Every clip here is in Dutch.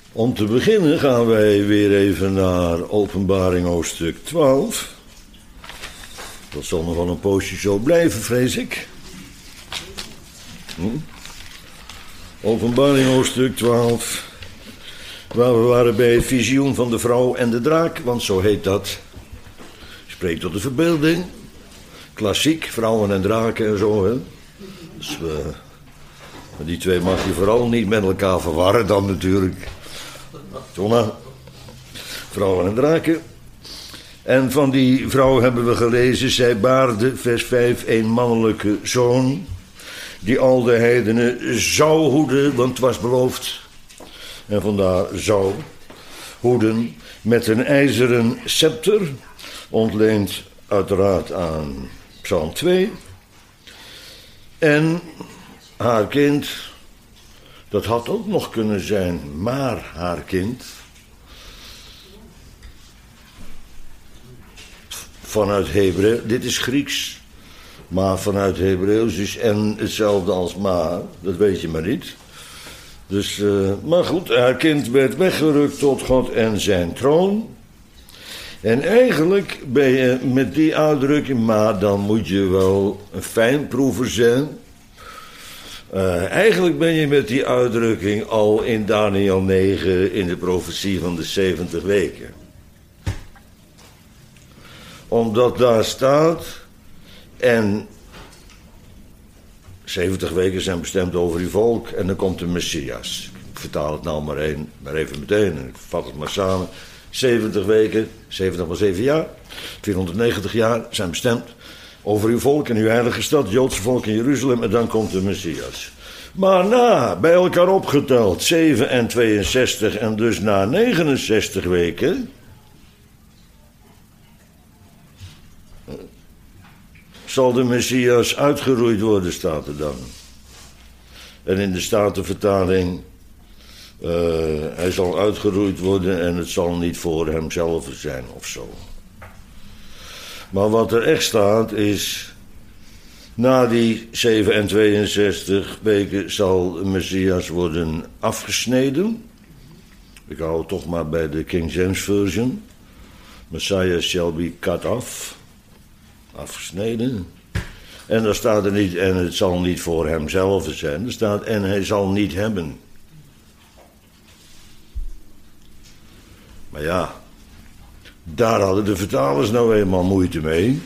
Om te beginnen gaan wij weer even naar Openbaring hoofdstuk 12. Dat zal nog wel een poosje zo blijven, vrees ik. Openbaring hoofdstuk 12. Waar we waren bij het visioen van de vrouw en de draak, want zo heet dat. Spreekt tot de verbeelding. Klassiek, vrouwen en draken en zo, hè. Dus die twee mag je vooral niet met elkaar verwarren dan natuurlijk. Thomas, vrouwen en draken. En van die vrouw hebben we gelezen, zij baarde, vers 5, een mannelijke zoon, die al de heidenen zou hoeden, want het was beloofd. En vandaar zou hoeden met een ijzeren scepter, ontleend uiteraard aan Psalm 2. En haar kind, dat had ook nog kunnen zijn, maar haar kind, vanuit Hebreeuws, dit is Grieks, maar vanuit Hebreeuws is en hetzelfde als maar, dat weet je maar niet. Dus, maar goed, haar kind werd weggerukt tot God en zijn troon. En eigenlijk ben je met die uitdrukking, maar dan moet je wel een fijnproever zijn. Eigenlijk ben je met die uitdrukking al in Daniel 9 in de profetie van de 70 weken. Omdat daar staat, en 70 weken zijn bestemd over uw volk en dan komt de Messias. Ik vertaal het nou maar even meteen en ik vat het maar samen. 70 weken, 70 maar 7 jaar, 490 jaar zijn bestemd over uw volk en uw heilige stad, het Joodse volk in Jeruzalem, en dan komt de Messias. Maar na, bij elkaar opgeteld, 7 en 62 en dus na 69 weken, zal de Messias uitgeroeid worden, staat er dan. En in de Statenvertaling, hij zal uitgeroeid worden en het zal niet voor hemzelf zijn of zo. Maar wat er echt staat is, na die 7 en 62 weken zal de Messias worden afgesneden. Ik hou het toch maar bij de King James Version. Messiah shall be cut off. Afgesneden. En daar staat er niet, en het zal niet voor hemzelf zijn. Er staat, en hij zal niet hebben. Maar ja, daar hadden de vertalers nou eenmaal moeite mee.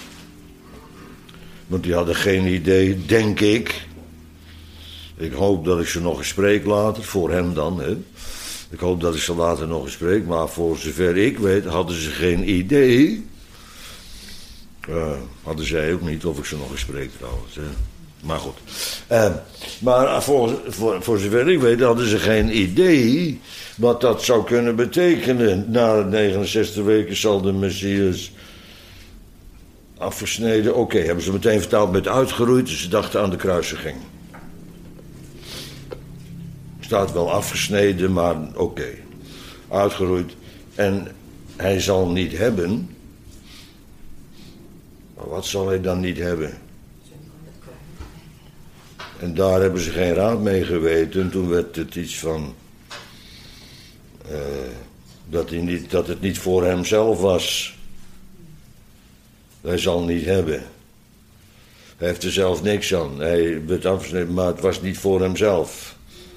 Want die hadden geen idee, denk ik. Ik hoop dat ik ze nog eens spreek later, voor hem dan. Hè. Ik hoop dat ik ze later nog eens spreek, maar voor zover ik weet hadden ze geen idee. Hadden zij ook niet, of ik ze nog eens spreek trouwens. Hè. Maar goed. Maar voor zover ik weet hadden ze geen idee wat dat zou kunnen betekenen. Na 69 weken zal de Messias afgesneden. Oké, hebben ze meteen vertaald met uitgeroeid, dus ze dachten aan de kruisiging. Staat wel afgesneden, maar oké. Uitgeroeid. En hij zal niet hebben. Maar wat zal hij dan niet hebben? En daar hebben ze geen raad mee geweten. Toen werd het iets van dat het niet voor hemzelf was. Hij zal niet hebben. Hij heeft er zelf niks aan. Hij werd afgesneden, maar het was niet voor hemzelf.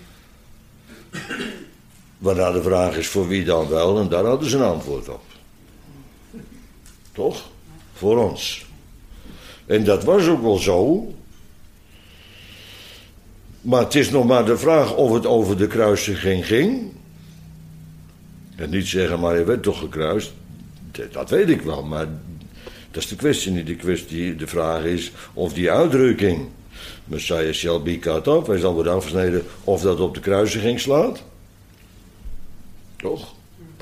Waarna de vraag is, voor wie dan wel? En daar hadden ze een antwoord op. Toch? Voor ons. En dat was ook wel zo. Maar het is nog maar de vraag of het over de kruisiging ging. En niet zeggen, maar hij werd toch gekruist. Dat weet ik wel, maar dat is de kwestie niet. De vraag is of die uitdrukking, Messiah shall be cut off, hij zal worden afgesneden, of dat op de kruisiging slaat. Toch?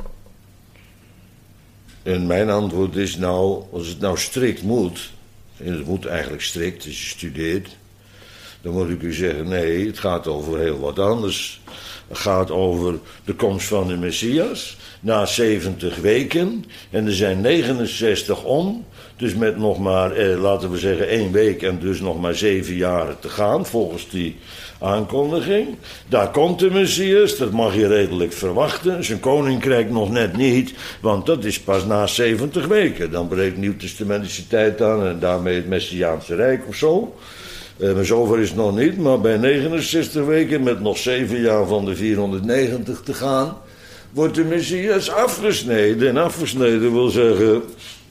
En mijn antwoord is nou, als het nou strikt moet, en het moet eigenlijk strikt, als je studeert, Dan moet ik u zeggen, nee, het gaat over heel wat anders. Het gaat over de komst van de Messias na 70 weken. En er zijn 69 om. Dus met nog maar, laten we zeggen, 1 week en dus nog maar 7 jaren te gaan, volgens die aankondiging. Daar komt de Messias, dat mag je redelijk verwachten. Zijn koninkrijk nog net niet, want dat is pas na 70 weken. Dan breekt Nieuwtestamentische tijd aan en daarmee het Messiaanse Rijk of zo. Maar zover is het nog niet, maar bij 69 weken met nog 7 jaar van de 490 te gaan, wordt de Messias afgesneden. En afgesneden wil zeggen,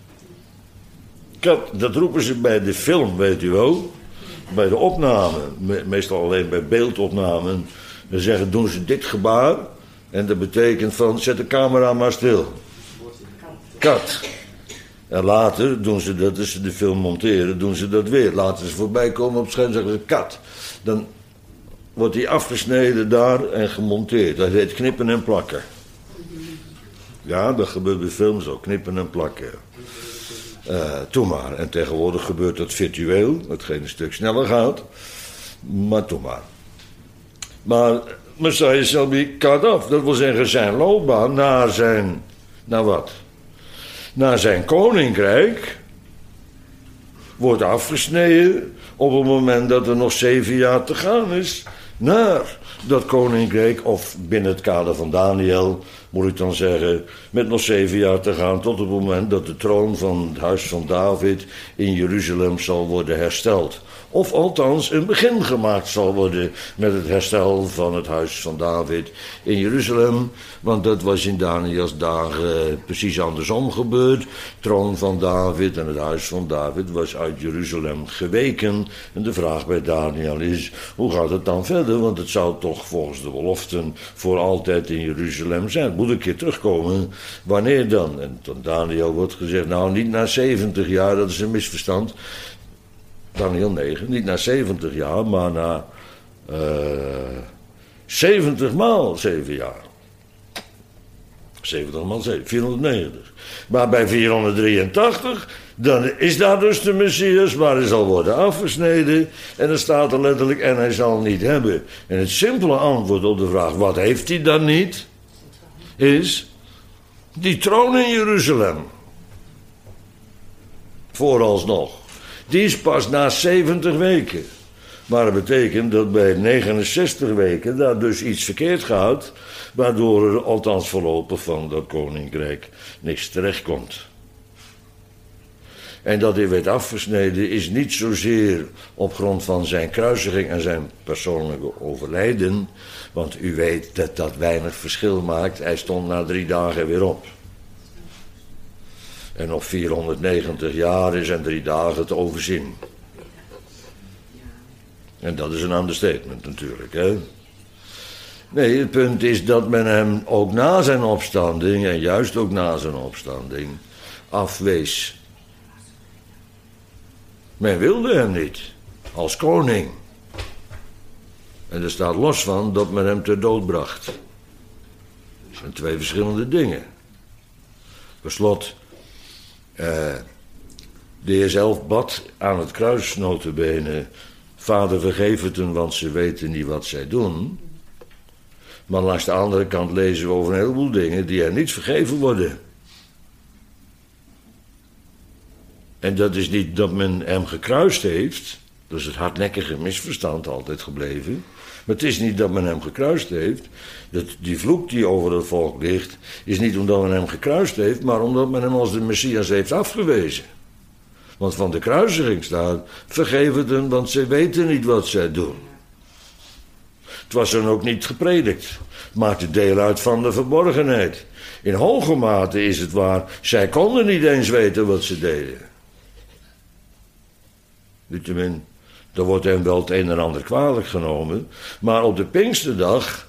dat roepen ze bij de film, weet u wel. Bij de opname, meestal alleen bij beeldopnamen. Dan zeggen, doen ze dit gebaar. En dat betekent van, zet de camera maar stil. Cut. En later doen ze dat, als ze de film monteren, doen ze dat weer. Laten ze voorbij komen op het scherm, zeggen ze cut. Dan wordt die afgesneden daar en gemonteerd. Dat heet knippen en plakken. Ja, dat gebeurt bij films ook, knippen en plakken. Toen maar. En tegenwoordig gebeurt dat virtueel, hetgeen een stuk sneller gaat. Maar toen maar. Maar Messiah shall be cut off. Dat wil zeggen zijn loopbaan naar zijn... Naar wat? Naar zijn koninkrijk wordt afgesneden op het moment dat er nog 7 jaar te gaan is naar dat koninkrijk, of binnen het kader van Daniel moet ik dan zeggen, met nog 7 jaar te gaan tot het moment dat de troon van het huis van David in Jeruzalem zal worden hersteld. Of althans een begin gemaakt zal worden met het herstel van het huis van David in Jeruzalem. Want dat was in Daniels dagen precies andersom gebeurd. Troon van David en het huis van David was uit Jeruzalem geweken. En de vraag bij Daniel is, hoe gaat het dan verder? Want het zou toch volgens de beloften voor altijd in Jeruzalem zijn. Het moet een keer terugkomen. Wanneer dan? En tot Daniel wordt gezegd, nou niet na 70 jaar, dat is een misverstand. Daniel 9, niet na 70 jaar, maar na 70 maal 7 jaar. 70 maal 7, 490. Maar bij 483, dan is daar dus de Messias, waar hij zal worden afgesneden. En dan staat er letterlijk, en hij zal niet hebben. En het simpele antwoord op de vraag, wat heeft hij dan niet? Is, die troon in Jeruzalem. Vooralsnog. Die is pas na 70 weken. Maar dat betekent dat bij 69 weken daar dus iets verkeerd gaat, waardoor er althans voorlopig van dat koninkrijk niks terechtkomt. En dat hij werd afgesneden is niet zozeer op grond van zijn kruisiging en zijn persoonlijke overlijden, want u weet dat dat weinig verschil maakt. Hij stond na 3 dagen weer op. En nog 490 jaar is en 3 dagen te overzien. En dat is een understatement natuurlijk, hè. Nee, het punt is dat men hem ook na zijn opstanding, en juist ook na zijn opstanding, afwees. Men wilde hem niet, als koning. En er staat los van dat men hem ter dood bracht. Dat zijn 2 verschillende dingen. Per slot, de Heer zelf bad aan het kruis nota bene, Vader vergeef het hen, want ze weten niet wat zij doen. Maar langs de andere kant lezen we over een heleboel dingen die er niet vergeven worden. En dat is niet dat men hem gekruist heeft, dat is het hardnekkige misverstand altijd gebleven. Maar het is niet dat men hem gekruist heeft. Die vloek die over het volk ligt, is niet omdat men hem gekruist heeft, maar omdat men hem als de Messias heeft afgewezen. Want van de kruisiging staat, vergeef het hen, want zij weten niet wat zij doen. Het was dan ook niet gepredikt. Het maakte deel uit van de verborgenheid. In hoge mate is het waar, zij konden niet eens weten wat ze deden. Niettemin, er wordt hem wel het een en ander kwalijk genomen. Maar op de Pinksterdag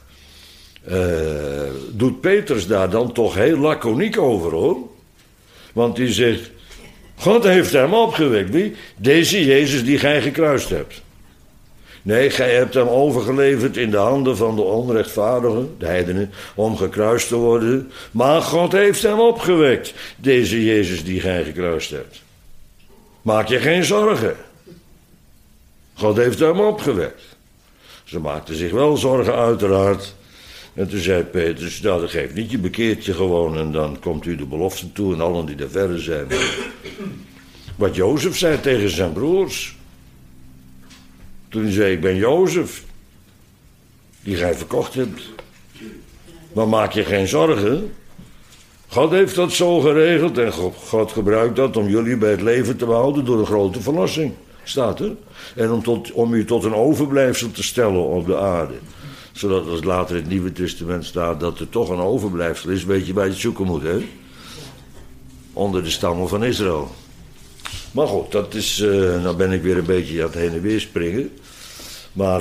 doet Petrus daar dan toch heel laconiek over, hoor. Want die zegt, God heeft hem opgewekt. Wie? Deze Jezus die gij gekruist hebt. Nee, gij hebt hem overgeleverd in de handen van de onrechtvaardigen, de heidenen, om gekruist te worden. Maar God heeft hem opgewekt, deze Jezus die gij gekruist hebt. Maak je geen zorgen. God heeft hem opgewekt. Ze maakten zich wel zorgen, uiteraard. En toen zei Petrus, nou dat geeft niet, je bekeert je gewoon en dan komt u de belofte toe en allen die daar verder zijn. Wat Jozef zei tegen zijn broers. Toen hij zei, ik ben Jozef, die gij verkocht hebt. Maar maak je geen zorgen. God heeft dat zo geregeld en God gebruikt dat om jullie bij het leven te behouden door een grote verlossing. Staat er. En om u tot een overblijfsel te stellen op de aarde. Zodat als later in het Nieuwe Testament staat dat er toch een overblijfsel is, weet je waar je het zoeken moet, hè? Onder de stammen van Israël. Maar goed, dat is, nou ben ik weer een beetje aan het heen en weer springen. Maar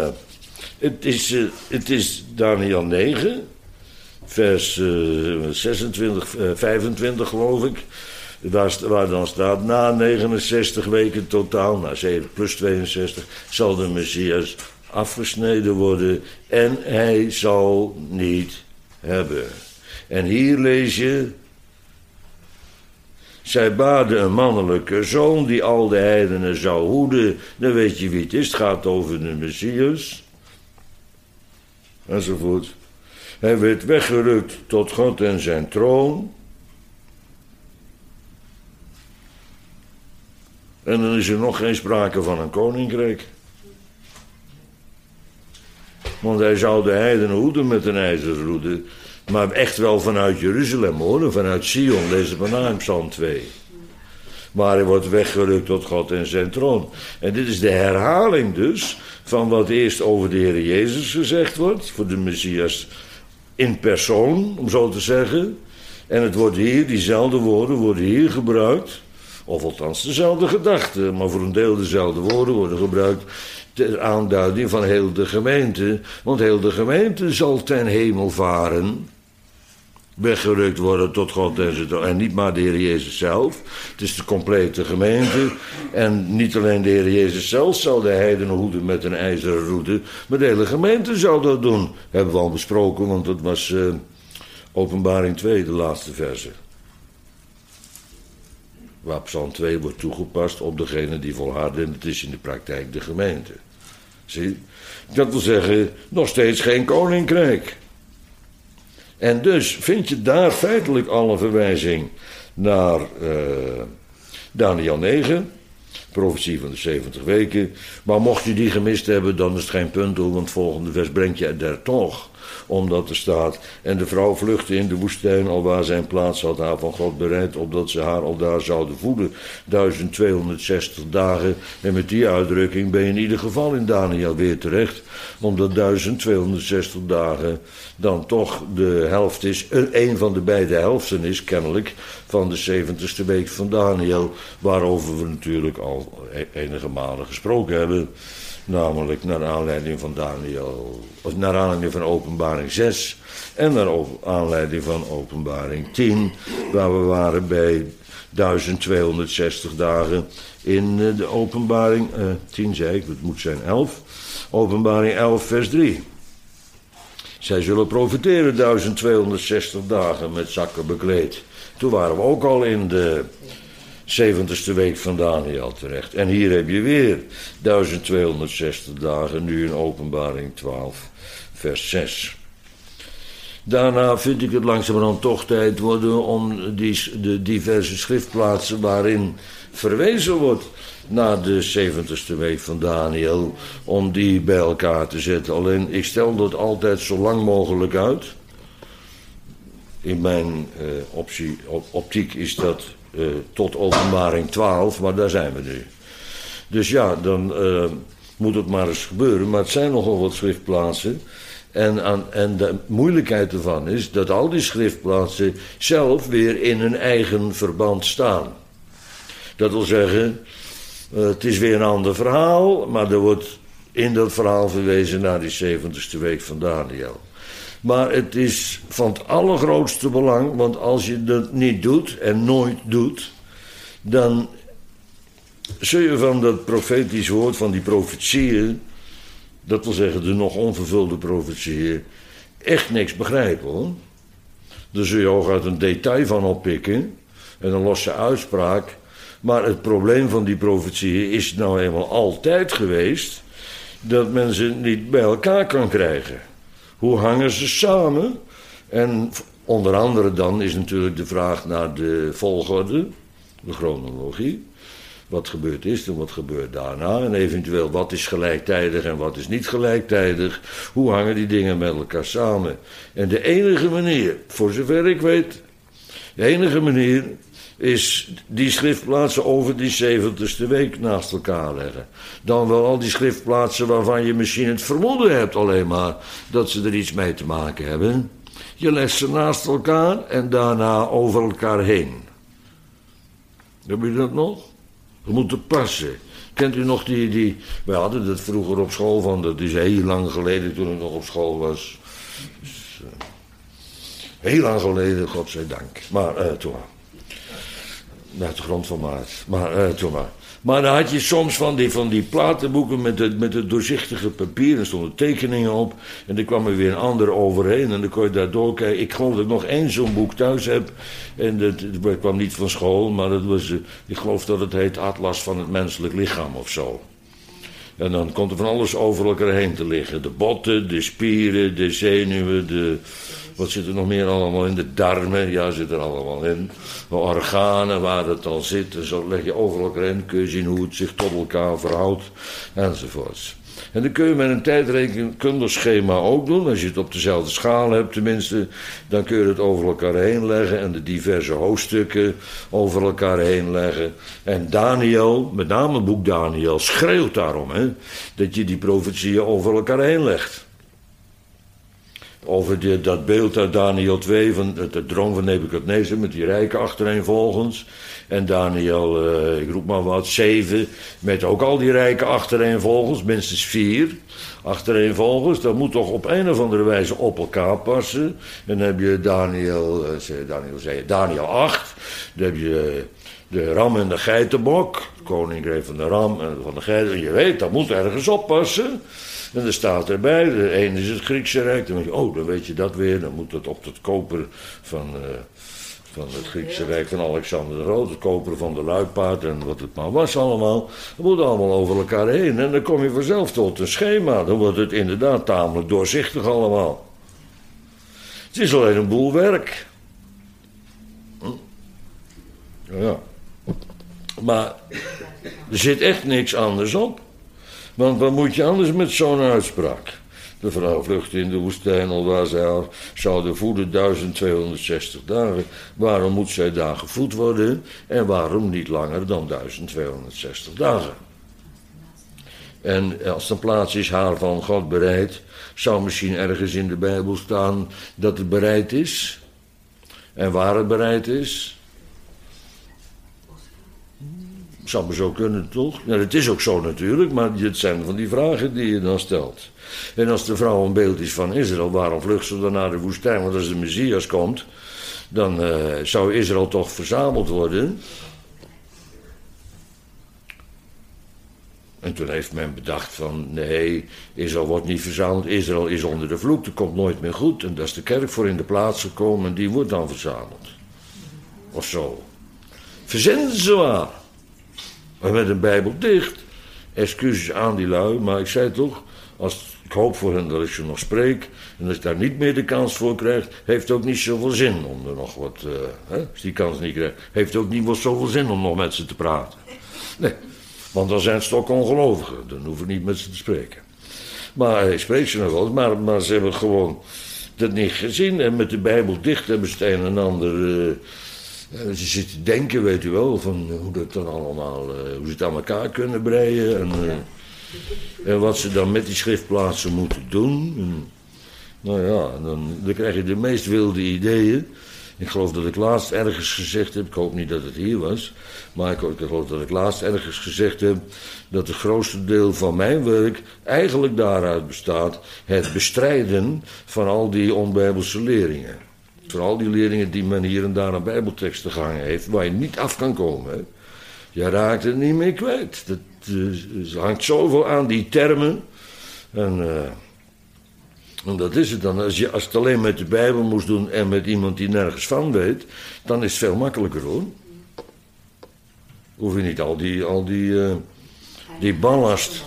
het is Daniël 9, vers 26, 25 geloof ik. Waar dan staat, na 69 weken totaal, na 7 plus 62, zal de Messias afgesneden worden en hij zal niet hebben. En hier lees je, zij baden een mannelijke zoon die al de heidenen zou hoeden. Dan weet je wie het is, het gaat over de Messias. Enzovoort. Hij werd weggerukt tot God en zijn troon. En dan is er nog geen sprake van een koninkrijk. Want hij zou de heidenen hoeden met een ijzeren roede. Maar echt wel vanuit Jeruzalem hoor, vanuit Sion, lees het maar na in Psalm 2. Maar hij wordt weggerukt tot God en zijn troon. En dit is de herhaling dus van wat eerst over de Heer Jezus gezegd wordt, voor de Messias in persoon, om zo te zeggen. En het wordt hier, diezelfde woorden worden hier gebruikt, of althans dezelfde gedachten, maar voor een deel dezelfde woorden worden gebruikt ter aanduiding van heel de gemeente. Want heel de gemeente zal ten hemel varen, weggerukt worden tot God en zijn troon. En niet maar de Heer Jezus zelf. Het is de complete gemeente. En niet alleen de Heer Jezus zelf zal de heidenen hoeden met een ijzeren roede, maar de hele gemeente zal dat doen. Hebben we al besproken, want dat was Openbaring 2, de laatste verse. Waar Psalm 2 wordt toegepast op degene die volharden. En het is in de praktijk de gemeente. Zie? Dat wil zeggen, nog steeds geen koninkrijk. En dus vind je daar feitelijk al een verwijzing naar Daniël 9, profetie van de 70 weken. Maar mocht je die gemist hebben, dan is het geen punt hoor, want het volgende vers brengt je er toch. Omdat er staat, en de vrouw vluchtte in de woestijn, alwaar zijn plaats had haar van God bereid, opdat ze haar aldaar zouden voeden. 1260 dagen. En met die uitdrukking ben je in ieder geval in Daniël weer terecht. Omdat 1260 dagen dan toch de helft is, een van de beide helften is kennelijk, van de 70ste week van Daniël. Waarover we natuurlijk al enige malen gesproken hebben. Namelijk naar aanleiding van Daniël, of naar aanleiding van Openbaring 6 en naar aanleiding van Openbaring 10, waar we waren bij 1260 dagen in de Openbaring 10, zei ik, het moet zijn 11, Openbaring 11 vers 3. Zij zullen profiteren 1260 dagen met zakken bekleed. Toen waren we ook al in de 70ste week van Daniël terecht. En hier heb je weer 1260 dagen, nu in Openbaring 12, vers 6. Daarna vind ik het langzamerhand toch tijd worden om de diverse schriftplaatsen waarin verwezen wordt naar de 70ste week van Daniël, om die bij elkaar te zetten. Alleen, ik stel dat altijd zo lang mogelijk uit. In mijn optiek is dat tot Openbaring 12, maar daar zijn we nu. Dus ja, dan moet het maar eens gebeuren. Maar het zijn nogal wat schriftplaatsen. En de moeilijkheid ervan is dat al die schriftplaatsen zelf weer in hun eigen verband staan. Dat wil zeggen, het is weer een ander verhaal, maar er wordt in dat verhaal verwezen naar die 70ste week van Daniël. Maar het is van het allergrootste belang, want als je dat niet doet en nooit doet, dan zul je van dat profetisch woord, van die profetieën, dat wil zeggen de nog onvervulde profetieën, echt niks begrijpen hoor. Daar zul je hooguit een detail van oppikken en een losse uitspraak Maar het probleem van die profetieën is nou eenmaal altijd geweest dat men ze niet bij elkaar kan krijgen. Hoe hangen ze samen? En onder andere dan is natuurlijk de vraag naar de volgorde, de chronologie. Wat gebeurd is en wat gebeurt daarna. En eventueel wat is gelijktijdig en wat is niet gelijktijdig. Hoe hangen die dingen met elkaar samen? En de enige manier, voor zover ik weet, de enige manier is die schriftplaatsen over die 70ste week naast elkaar leggen. Dan wel al die schriftplaatsen waarvan je misschien het vermoeden hebt alleen maar dat ze er iets mee te maken hebben. Je legt ze naast elkaar en daarna over elkaar heen. Heb je dat nog? We moeten passen. Kent u nog die... We hadden dat vroeger op school dat is heel lang geleden toen ik nog op school was. Dus, heel lang geleden, godzijdank. Maar toen maar. Uit de grond van maart. Maar toen maar. Maar dan had je soms van die platenboeken met het doorzichtige papier. En er stonden tekeningen op. En er kwam er weer een ander overheen. En dan kon je daar doorkijken. Ik geloof dat ik nog één zo'n boek thuis heb. En dat kwam niet van school. Maar dat was, ik geloof dat het heet Atlas van het menselijk lichaam of zo. En dan komt er van alles over elkaar heen te liggen. De botten, de spieren, de zenuwen, wat zit er nog meer allemaal in? De darmen, ja, zit er allemaal in. De organen, waar het al zit. En zo leg je over elkaar heen, kun je zien hoe het zich tot elkaar verhoudt. Enzovoorts. En dan kun je met een tijdrekenkundig schema ook doen. Als je het op dezelfde schaal hebt tenminste. Dan kun je het over elkaar heen leggen. En de diverse hoofdstukken over elkaar heen leggen. En Daniel, met name het boek Daniel, schreeuwt daarom. Dat je die profetieën over elkaar heen legt. Over dat beeld uit Daniel 2 van de droom van Nebukadnezar met die rijken achtereenvolgens. En Daniel, ik roep maar wat, 7 met ook al die rijken achtereenvolgens, minstens 4 achtereenvolgens. Dat moet toch op een of andere wijze op elkaar passen. En dan heb je Daniel 8, dan heb je de ram en de geitenbok, het koninkrijk van de ram en van de geiten. En je weet, dat moet ergens oppassen. En er staat erbij, de een is het Griekse Rijk. Dan denk je, dan weet je dat weer. Dan moet het op het koper van het Griekse Rijk van Alexander de Groot. Het koper van de luipaard en wat het maar was allemaal. Dat moet allemaal over elkaar heen. En dan kom je vanzelf tot een schema. Dan wordt het inderdaad tamelijk doorzichtig allemaal. Het is alleen een boel werk. Ja. Maar er zit echt niks anders op. Want wat moet je anders met zo'n uitspraak? De vrouw vluchtte in de woestijn, alwaar zij zouden voeden 1260 dagen. Waarom moet zij daar gevoed worden? En waarom niet langer dan 1260 dagen? En als een plaats is haar van God bereid, zou misschien ergens in de Bijbel staan dat het bereid is. En waar het bereid is. Zou maar zo kunnen, toch? Ja, het is ook zo natuurlijk, maar het zijn van die vragen die je dan stelt. En als de vrouw een beeld is van Israël, waarom vlucht ze dan naar de woestijn? Want als de Messias komt, dan zou Israël toch verzameld worden. En toen heeft men bedacht van, nee, Israël wordt niet verzameld. Israël is onder de vloek, dat komt nooit meer goed. En daar is de kerk voor in de plaats gekomen en die wordt dan verzameld. Of zo. Verzinnen ze waar. Maar met een Bijbel dicht. Excuses aan die lui, maar ik zei toch, ik hoop voor hen dat ik ze nog spreek. En als ik daar niet meer de kans voor krijg, heeft het ook niet zoveel zin om er nog wat. Als die kans niet krijgt, heeft het ook niet zoveel zin om nog met ze te praten. Nee, want dan zijn het stokongelovigen. Dan hoef ik niet met ze te spreken. Maar ik spreek ze nog wel, maar ze hebben gewoon dat niet gezien. En met de Bijbel dicht hebben ze het een en ander. Ze zitten te denken, weet u wel, van hoe dat dan allemaal, hoe ze het aan elkaar kunnen breien en wat ze dan met die schriftplaatsen moeten doen. En, nou ja, dan krijg je de meest wilde ideeën. Ik geloof dat ik laatst ergens gezegd heb, ik hoop niet dat het hier was, maar ik geloof dat ik laatst ergens gezegd heb dat het grootste deel van mijn werk eigenlijk daaruit bestaat het bestrijden van al die onbijbelse leringen. Vooral die leerlingen die men hier en daar een bijbeltekst te gangen heeft, waar je niet af kan komen. Hè. Je raakt het niet meer kwijt. Het hangt zoveel aan die termen. En dat is het dan. Als je het alleen met de Bijbel moest doen en met iemand die nergens van weet, dan is het veel makkelijker hoor. Hoef je niet al die ballast.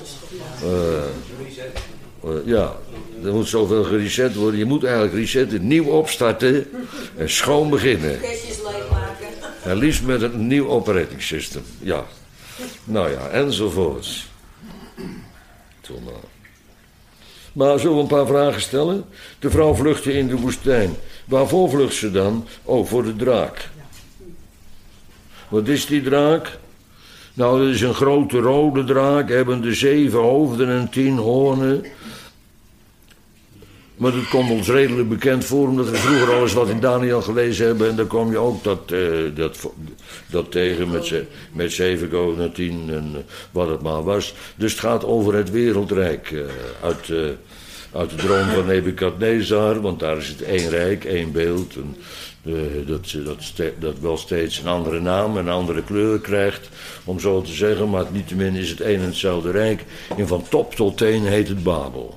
Ja, er moet zoveel gereset worden. Je moet eigenlijk resetten, nieuw opstarten en schoon beginnen. En liefst met een nieuw operating system. Ja. Nou ja, enzovoorts. Maar zullen we een paar vragen stellen? De vrouw vluchtte in de woestijn. Waarvoor vlucht ze dan? Oh, voor de draak. Wat is die draak? Nou, dat is een grote rode draak, hebbende 7 hoofden en 10 hoornen. Maar dat komt ons redelijk bekend voor, omdat we vroeger al eens wat in Daniel gelezen hebben. En daar kom je ook dat tegen met 7 goden en 10 en wat het maar was. Dus het gaat over het wereldrijk uit de droom van Nebukadnezar. Want daar is het 1 rijk, 1 beeld. En, dat wel steeds een andere naam, een andere kleur krijgt, om zo te zeggen. Maar niettemin is het één en hetzelfde rijk. En van top tot teen heet het Babel.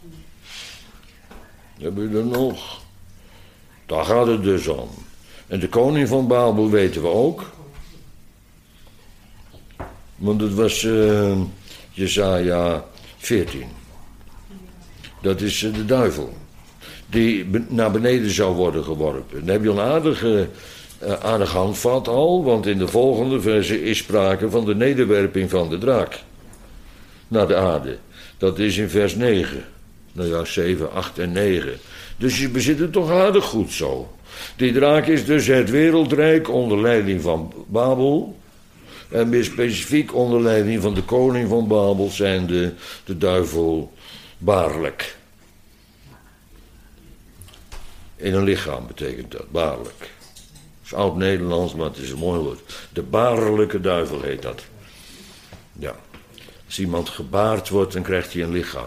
Heb je er nog? Daar gaat het dus om. En de koning van Babel weten we ook. Want het was Jesaja 14. Dat is de duivel. Die naar beneden zou worden geworpen. Dan heb je een aardig handvat al, want in de volgende verse is sprake van de nederwerping van de draak naar de aarde. Dat is in vers 9. Nou ja, 7, 8 en 9. Dus je bezit het toch aardig goed zo. Die draak is dus het wereldrijk onder leiding van Babel. En meer specifiek onder leiding van de koning van Babel zijn de duivel Baarlijk. In een lichaam betekent dat, baarlijk. Het is oud-Nederlands, maar het is een mooi woord. De baarlijke duivel heet dat. Ja. Als iemand gebaard wordt, dan krijgt hij een lichaam.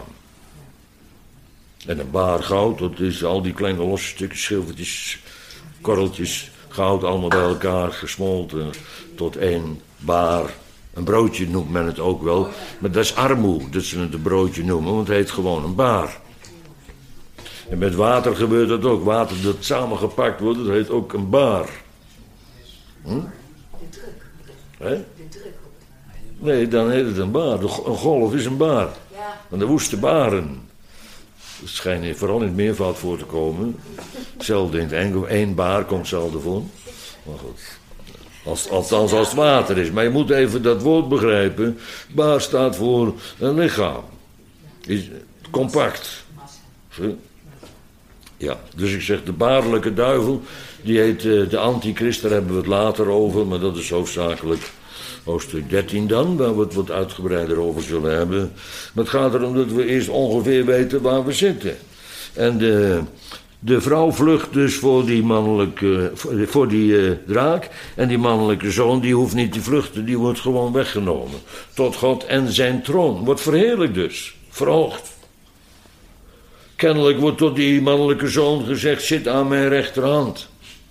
En een baar goud, dat is al die kleine losse stukjes, schilfertjes, korreltjes, goud, allemaal bij elkaar gesmolten tot 1 baar. Een broodje noemt men het ook wel, maar dat is armoe, dat ze het een broodje noemen, want het heet gewoon een baar. En met water gebeurt dat ook. Water dat samengepakt wordt, dat heet ook een baar. De druk. Hè? De druk. Nee, dan heet het een baar. Een golf is een baar. Ja. Van de woeste baren. Dat schijnt vooral in het meervoud voor te komen. Hetzelfde in het enkel. 1 baar komt zelden voor. Maar goed. Althans als het water is. Maar je moet even dat woord begrijpen. Baar staat voor een lichaam. Is compact. Zie? Ja, dus ik zeg de baarlijke duivel, die heet de antichrist, daar hebben we het later over, maar dat is hoofdzakelijk hoofdstuk 13 dan, waar we het wat uitgebreider over zullen hebben. Maar het gaat erom dat we eerst ongeveer weten waar we zitten. En de vrouw vlucht dus voor die mannelijke, voor die draak, en die mannelijke zoon, die hoeft niet te vluchten, die wordt gewoon weggenomen. Tot God en zijn troon, wordt verheerlijkt dus, verhoogd. Kennelijk wordt tot die mannelijke zoon gezegd, zit aan mijn rechterhand.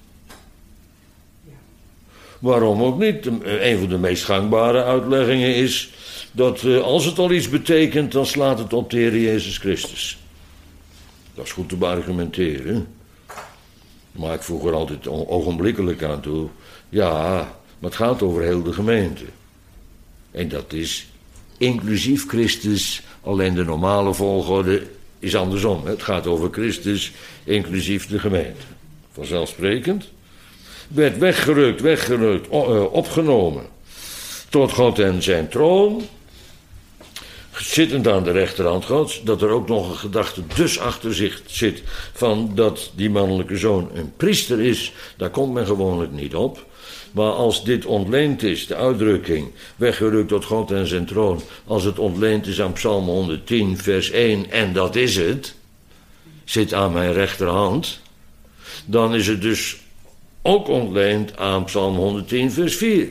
Waarom ook niet? Een van de meest gangbare uitleggingen is dat als het al iets betekent, dan slaat het op de Heer Jezus Christus. Dat is goed te beargumenteren. Maar ik voeg er altijd ogenblikkelijk aan toe. Ja, maar het gaat over heel de gemeente. En dat is inclusief Christus, alleen de normale volgorde is andersom. Het gaat over Christus, inclusief de gemeente. Vanzelfsprekend. Werd weggerukt, opgenomen. Tot God en zijn troon. Zittend aan de rechterhand Gods. Dat er ook nog een gedachte dus achter zich zit. Van dat die mannelijke zoon een priester is. Daar komt men gewoonlijk niet op. Maar als dit ontleend is, de uitdrukking, weggerukt tot God en zijn troon, als het ontleend is aan Psalm 110, vers 1, en dat is het, zit aan mijn rechterhand, dan is het dus ook ontleend aan Psalm 110, vers 4.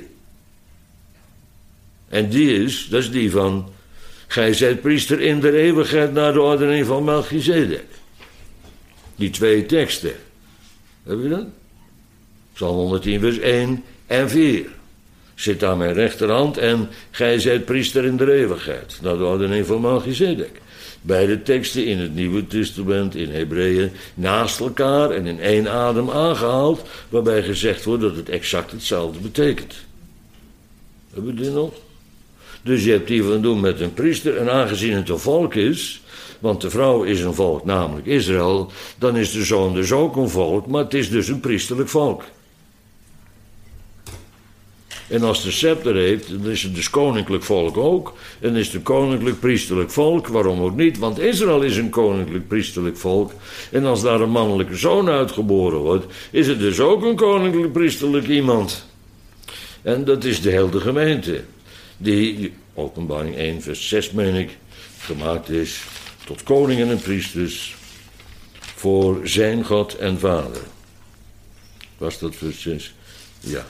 En dat is die van, gij zijt priester in der eeuwigheid naar de ordening van Melchizedek. Die 2 teksten. Heb je dat? Psalm 110, vers 1 en 4. Zit aan mijn rechterhand en gij zijt priester in de eeuwigheid. Naar de ordening van Melchizedek. Beide teksten in het Nieuwe Testament, in Hebreeën, naast elkaar en in 1 adem aangehaald, waarbij gezegd wordt dat het exact hetzelfde betekent. Hebben we die nog? Dus je hebt hier van doen met een priester. En aangezien het een volk is, want de vrouw is een volk, namelijk Israël, dan is de zoon dus ook een volk, maar het is dus een priesterlijk volk. En als de scepter heeft, dan is het dus koninklijk volk ook. En is het een koninklijk priesterlijk volk, waarom ook niet? Want Israël is een koninklijk priesterlijk volk. En als daar een mannelijke zoon uitgeboren wordt, is het dus ook een koninklijk priesterlijk iemand. En dat is de hele gemeente. Die, Openbaring 1 vers 6 meen ik, gemaakt is tot koningen en priesters voor zijn God en Vader. Was dat vers 6? Ja.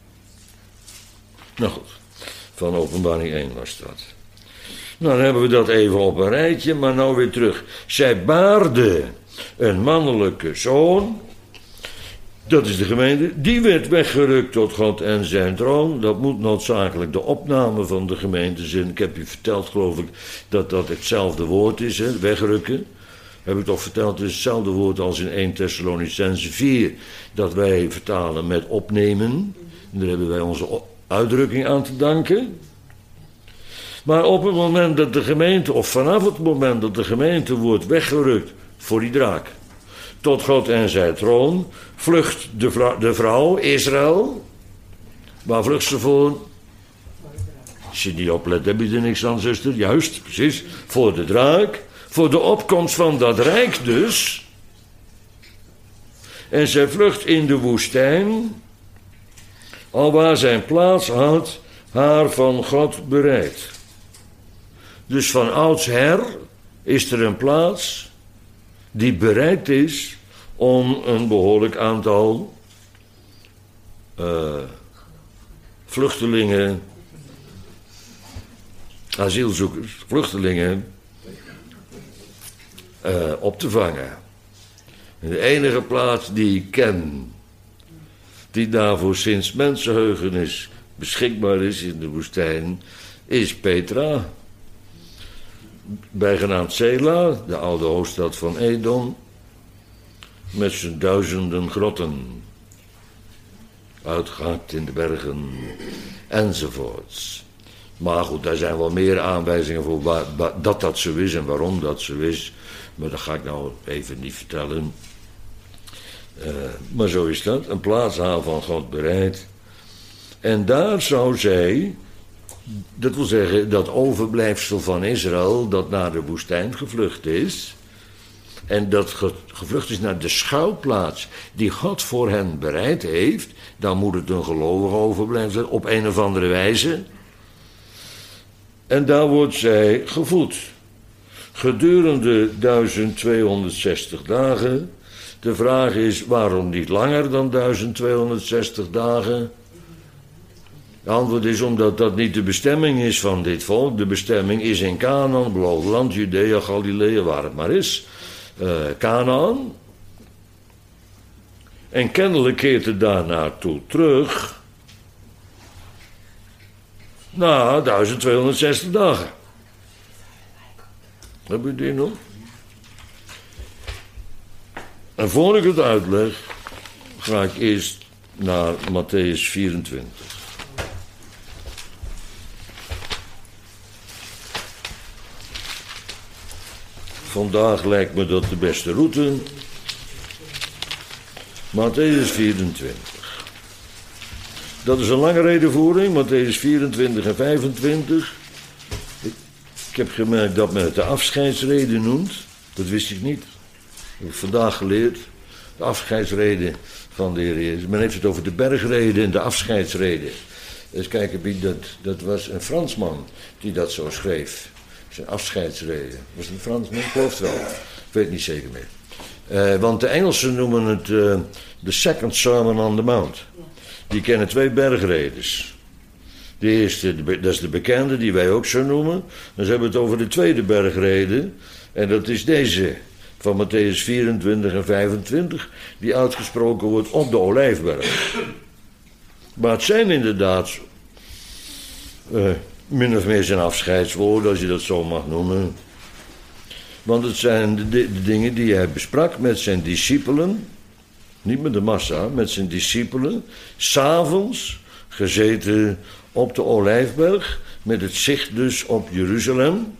Nou goed, van Openbaring 1 was dat. Nou, dan hebben we dat even op een rijtje, maar nou weer terug. Zij baarde een mannelijke zoon, dat is de gemeente, die werd weggerukt tot God en zijn troon. Dat moet noodzakelijk de opname van de gemeente zijn. Ik heb je verteld, geloof ik, dat dat hetzelfde woord is, hè? Wegrukken. Heb ik toch verteld, het is hetzelfde woord als in 1 Thessalonicenzen 4, dat wij vertalen met opnemen. En daar hebben wij onze uitdrukking aan te danken. Maar op het moment dat de gemeente, of vanaf het moment dat de gemeente wordt weggerukt voor die draak, tot God en zijn troon, vlucht de vrouw, Israël. Waar vlucht ze voor? Als je niet oplet, heb je er niks aan, zuster. Juist, precies. Voor de draak. Voor de opkomst van dat rijk dus. En zij vlucht in de woestijn, alwaar zijn plaats had haar van God bereid. Dus van oudsher is er een plaats die bereid is om een behoorlijk aantal vluchtelingen, asielzoekers, vluchtelingen op te vangen. En de enige plaats die ik ken, die daarvoor sinds mensenheugenis beschikbaar is in de woestijn, is Petra. Bijgenaamd Sela, de oude hoofdstad van Edom, met zijn duizenden grotten, uitgehakt in de bergen, enzovoorts. Maar goed, daar zijn wel meer aanwijzingen voor dat zo is en waarom dat zo is. Maar dat ga ik nou even niet vertellen. Maar zo is dat, een plaats haar van God bereid. En daar zou zij, dat wil zeggen, dat overblijfsel van Israël dat naar de woestijn gevlucht is, en dat gevlucht is naar de schuilplaats die God voor hen bereid heeft, dan moet het een gelovige overblijfsel op een of andere wijze. En daar wordt zij gevoed. Gedurende 1260 dagen. De vraag is, waarom niet langer dan 1260 dagen? Het antwoord is omdat dat niet de bestemming is van dit volk. De bestemming is in Canaan, beloofd land, Judea, Galilea, waar het maar is. Canaan. En kennelijk keert het daar naartoe terug. Na 1260 dagen. Heb je die nog? En voor ik het uitleg, ga ik eerst naar Mattheüs 24. Vandaag lijkt me dat de beste route. Mattheüs 24. Dat is een lange redenvoering, Mattheüs 24 en 25. Ik heb gemerkt dat men het de afscheidsrede noemt. Dat wist ik niet. Dat heb ik vandaag geleerd. De afscheidsrede van de Heer Jezus. Men heeft het over de bergrede en de afscheidsrede. Dus kijken, dat was een Fransman die dat zo schreef. Zijn afscheidsrede. Was het een Fransman? Ik geloof het wel. Ik weet het niet zeker meer. Want de Engelsen noemen het de Second Sermon on the Mount. Die kennen twee bergredes. De eerste, dat is de bekende, die wij ook zo noemen. Dan hebben we het over de tweede bergrede. En dat is deze, van Mattheüs 24 en 25, die uitgesproken wordt op de Olijfberg. Maar het zijn inderdaad min of meer zijn afscheidswoorden, als je dat zo mag noemen. Want het zijn de dingen die hij besprak met zijn discipelen, niet met de massa, met zijn discipelen, 's avonds gezeten op de Olijfberg, met het zicht dus op Jeruzalem.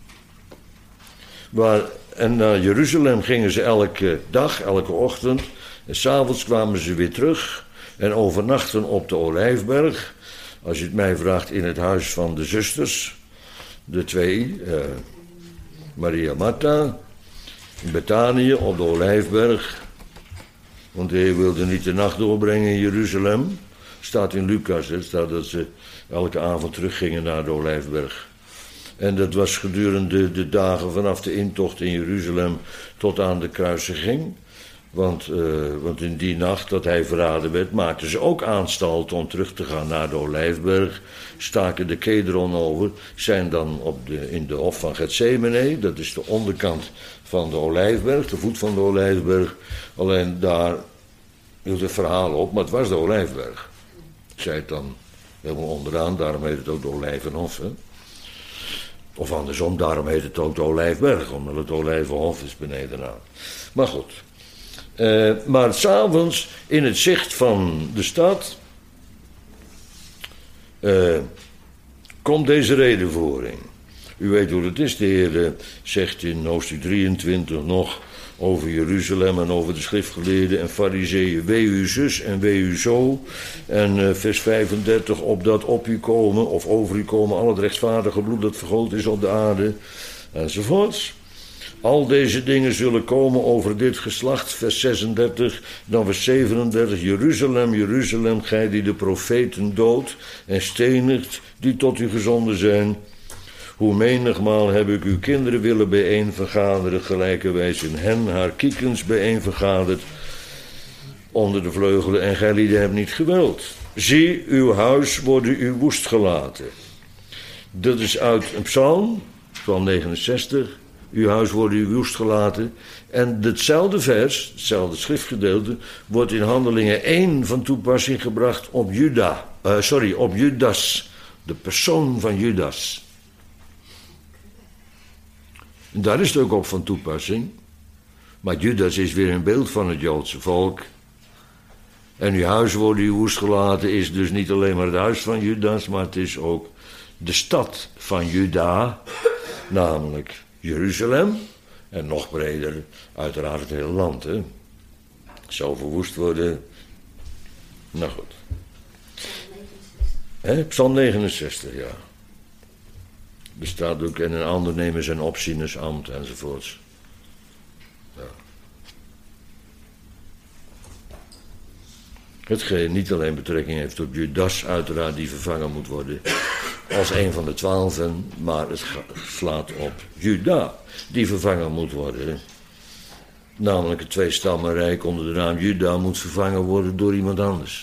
En naar Jeruzalem gingen ze elke dag, elke ochtend. En 's avonds kwamen ze weer terug en overnachten op de Olijfberg. Als je het mij vraagt, in het huis van de zusters. De twee, Maria Martha, in Betanië op de Olijfberg. Want hij wilde niet de nacht doorbrengen in Jeruzalem. Staat in Lucas, hè, staat dat ze elke avond teruggingen naar de Olijfberg. En dat was gedurende de dagen vanaf de intocht in Jeruzalem tot aan de kruisiging. Want in die nacht dat hij verraden werd, maakten ze ook aanstalt om terug te gaan naar de Olijfberg. Staken de Kedron over, zijn dan in de hof van Getsemane. Dat is de onderkant van de Olijfberg, de voet van de Olijfberg. Alleen daar hield het verhaal op, maar het was de Olijfberg. Ik zei het dan helemaal onderaan, daarom heet het ook de Olijvenhof. Hè? Of andersom, daarom heet het ook de Olijfberg, omdat het Olijvenhof is benedenaan. Maar goed. Maar 's avonds in het zicht van de stad komt deze redevoering. U weet hoe het is, de Heer zegt in hoofdstuk 23 nog over Jeruzalem en over de schriftgeleerden en farizeeën. Wee u zus en wee u zo. En vers 35, opdat op u komen of over u komen al het rechtvaardige bloed dat vergoten is op de aarde. Enzovoorts. Al deze dingen zullen komen over dit geslacht, vers 36, dan vers 37. Jeruzalem, Jeruzalem, gij die de profeten doodt en stenigt, die tot u gezonden zijn. Hoe menigmaal heb ik uw kinderen willen bijeenvergaderen, gelijkerwijs in hen haar kiekens bijeenvergaderd onder de vleugelen, en gij lieden hebt niet gewild. Zie, uw huis worden u woest gelaten. Dat is uit een psalm, psalm 69. Uw huis wordt u woest gelaten. En hetzelfde vers, hetzelfde schriftgedeelte, wordt in Handelingen 1 van toepassing gebracht op op Judas. De persoon van Judas. En daar is het ook op van toepassing. Maar Judas is weer een beeld van het Joodse volk. En uw huis wordt u woest gelaten is dus niet alleen maar het huis van Judas, maar het is ook de stad van Juda, namelijk Jeruzalem, en nog breder, uiteraard het hele land. Hè. Zou verwoest worden. Nou goed. Psalm 69, ja. Er staat ook, en een ander nemen zijn opzienersambt, enzovoorts. Ja. Hetgeen niet alleen betrekking heeft op Judas, uiteraard, die vervangen moet worden als een van de 12, maar het slaat op Juda, die vervangen moet worden. Namelijk het tweestammenrijk onder de naam Juda moet vervangen worden door iemand anders.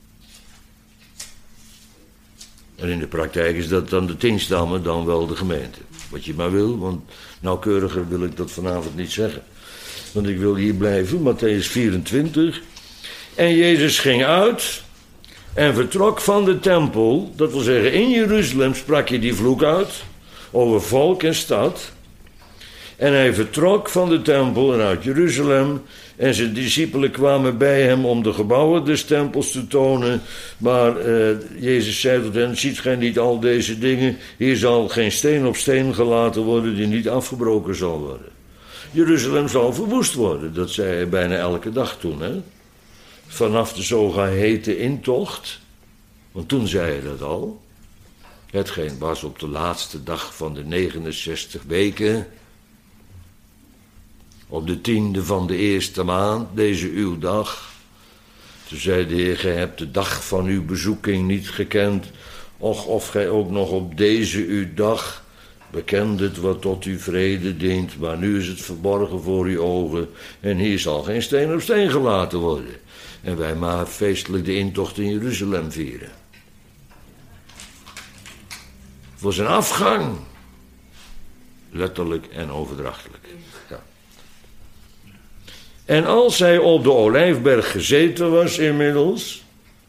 En in de praktijk is dat dan de 10 stammen, dan wel de gemeente. Wat je maar wil, want nauwkeuriger wil ik dat vanavond niet zeggen. Want ik wil hier blijven, Mattheüs 24. En Jezus ging uit en vertrok van de tempel. Dat wil zeggen, in Jeruzalem sprak hij die vloek uit over volk en stad. En hij vertrok van de tempel en uit Jeruzalem. En zijn discipelen kwamen bij hem om de gebouwen des tempels te tonen. Maar Jezus zei tot hen, ziet gij niet al deze dingen? Hier zal geen steen op steen gelaten worden die niet afgebroken zal worden. Jeruzalem zal verwoest worden, dat zei hij bijna elke dag toen. Hè? Vanaf de zogeheten intocht, want toen zei hij dat al. Hetgeen was op de laatste dag van de 69 weken... Op de 10e van de eerste maand, deze uw dag. Toen zei de Heer, gij hebt de dag van uw bezoeking niet gekend. Och, of gij ook nog op deze uw dag bekendet wat tot uw vrede dient. Maar nu is het verborgen voor uw ogen. En hier zal geen steen op steen gelaten worden. En wij maar feestelijk de intocht in Jeruzalem vieren. Voor zijn afgang. Letterlijk en overdrachtelijk. Ja. En als hij op de Olijfberg gezeten was inmiddels,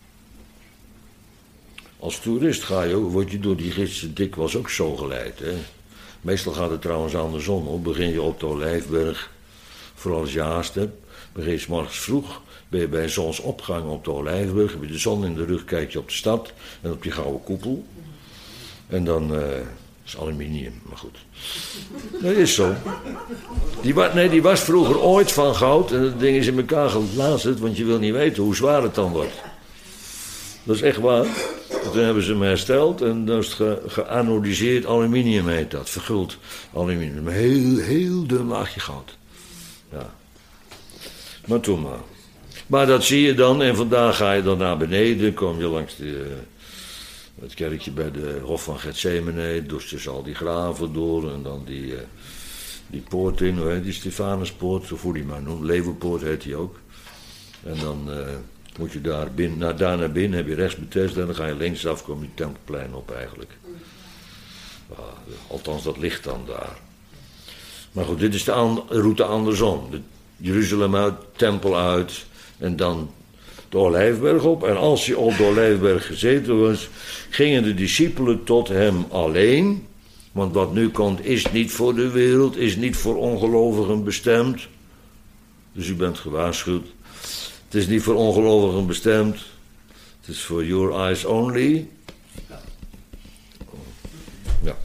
als toerist word je door die gidsen dikwijls ook zo geleid. Hè? Meestal gaat het trouwens andersom. Begin je op de Olijfberg, vooral als je haast hebt, begin je 's morgens vroeg, ben je bij zonsopgang op de Olijfberg, heb je de zon in de rug, kijk je op de stad en op die gouden koepel. En dan is aluminium, maar goed. Dat is zo. Die was vroeger ooit van goud en dat ding is in elkaar gelazerd, want je wil niet weten hoe zwaar het dan wordt. Dat is echt waar. Toen hebben ze hem hersteld en dan is het geanodiseerd aluminium heet dat, verguld aluminium. Een heel dun laagje goud. Ja. Maar toen maar. Maar dat zie je dan en vandaag ga je dan naar beneden, kom je langs het kerkje bij de Hof van Gethsemane, dus tussen al die graven door en dan die poort in, hoe heet die Stefanuspoort, of hoe die maar noemt, Leeuwenpoort heet die ook. En dan moet je daar naar binnen, heb je rechts Bethesda en dan ga je linksaf, kom je het Tempelplein op eigenlijk. Althans, dat ligt dan daar. Maar goed, dit is de route andersom. Jeruzalem uit, Tempel uit en dan de Olijfberg op. En als hij op de Olijfberg gezeten was, gingen de discipelen tot hem alleen. Want wat nu komt is niet voor de wereld, is niet voor ongelovigen bestemd. Dus u bent gewaarschuwd. Het is niet voor ongelovigen bestemd. Het is voor your eyes only. Ja.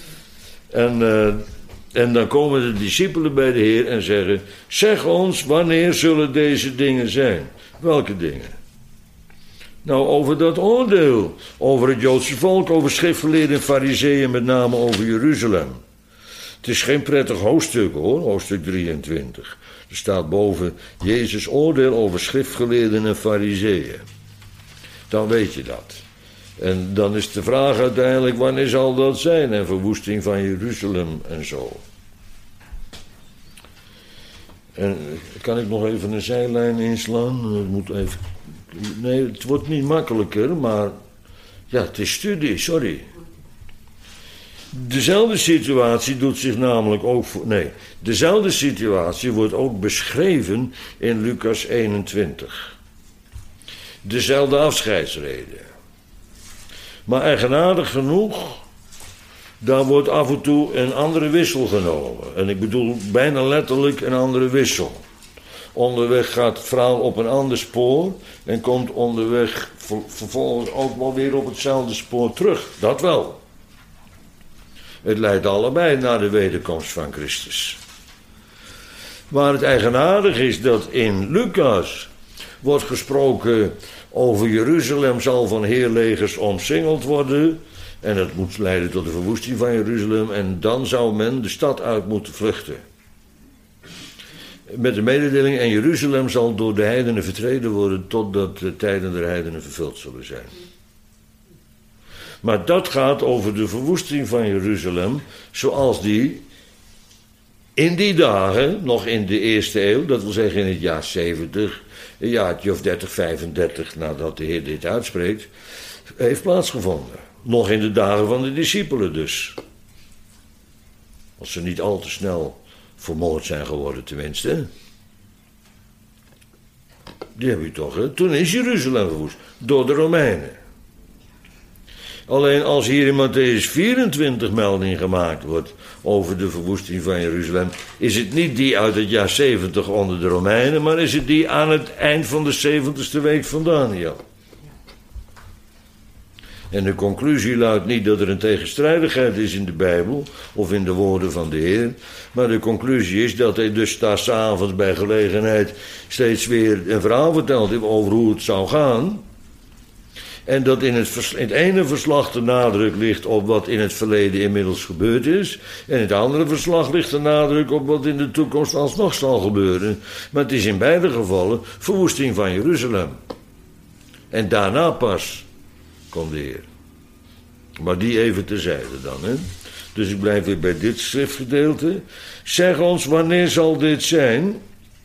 En dan komen de discipelen bij de Heer en zeggen: zeg ons, wanneer zullen deze dingen zijn? Welke dingen? Nou, over dat oordeel. Over het Joodse volk, over schriftgeleerden en farizeeën, met name over Jeruzalem. Het is geen prettig hoofdstuk hoor, hoofdstuk 23. Er staat boven Jezus' oordeel over schriftgeleerden en farizeeën. Dan weet je dat. En dan is de vraag uiteindelijk, wanneer zal dat zijn? En verwoesting van Jeruzalem en zo. En kan ik nog even een zijlijn inslaan? Ik moet even... Nee, het wordt niet makkelijker, maar... Ja, het is studie, sorry. Dezelfde situatie doet zich namelijk ook... dezelfde situatie wordt ook beschreven in Lucas 21. Dezelfde afscheidsreden. Maar eigenaardig genoeg, daar wordt af en toe een andere wissel genomen. En ik bedoel bijna letterlijk een andere wissel. Onderweg gaat het verhaal op een ander spoor en komt onderweg vervolgens ook wel weer op hetzelfde spoor terug. Dat wel. Het leidt allebei naar de wederkomst van Christus. Maar het eigenaardig is dat in Lucas wordt gesproken over Jeruzalem zal van heerlegers omsingeld worden. En dat moet leiden tot de verwoesting van Jeruzalem. En dan zou men de stad uit moeten vluchten. Met de mededeling, en Jeruzalem zal door de heidenen vertreden worden totdat de tijden der heidenen vervuld zullen zijn. Maar dat gaat over de verwoesting van Jeruzalem zoals die in die dagen, nog in de eerste eeuw, dat wil zeggen in het jaar 70, een jaartje of 30, 35 nadat de Heer dit uitspreekt, heeft plaatsgevonden. Nog in de dagen van de discipelen dus. Als ze niet al te snel vermoord zijn geworden tenminste. Die heb je toch, hè? Toen is Jeruzalem verwoest. Door de Romeinen. Alleen als hier in Matthäus 24 melding gemaakt wordt over de verwoesting van Jeruzalem, is het niet die uit het jaar 70 onder de Romeinen, maar is het die aan het eind van de 70ste week van Daniel. En de conclusie luidt niet dat er een tegenstrijdigheid is in de Bijbel of in de woorden van de Heer, maar de conclusie is dat hij dus daar 's avonds bij gelegenheid steeds weer een verhaal vertelt over hoe het zou gaan. En dat in het ene verslag de nadruk ligt op wat in het verleden inmiddels gebeurd is. En in het andere verslag ligt de nadruk op wat in de toekomst alsnog zal gebeuren. Maar het is in beide gevallen verwoesting van Jeruzalem. En daarna pas komt de Heer. Maar die even terzijde dan, hè. Dus ik blijf weer bij dit schriftgedeelte. Zeg ons, wanneer zal dit zijn?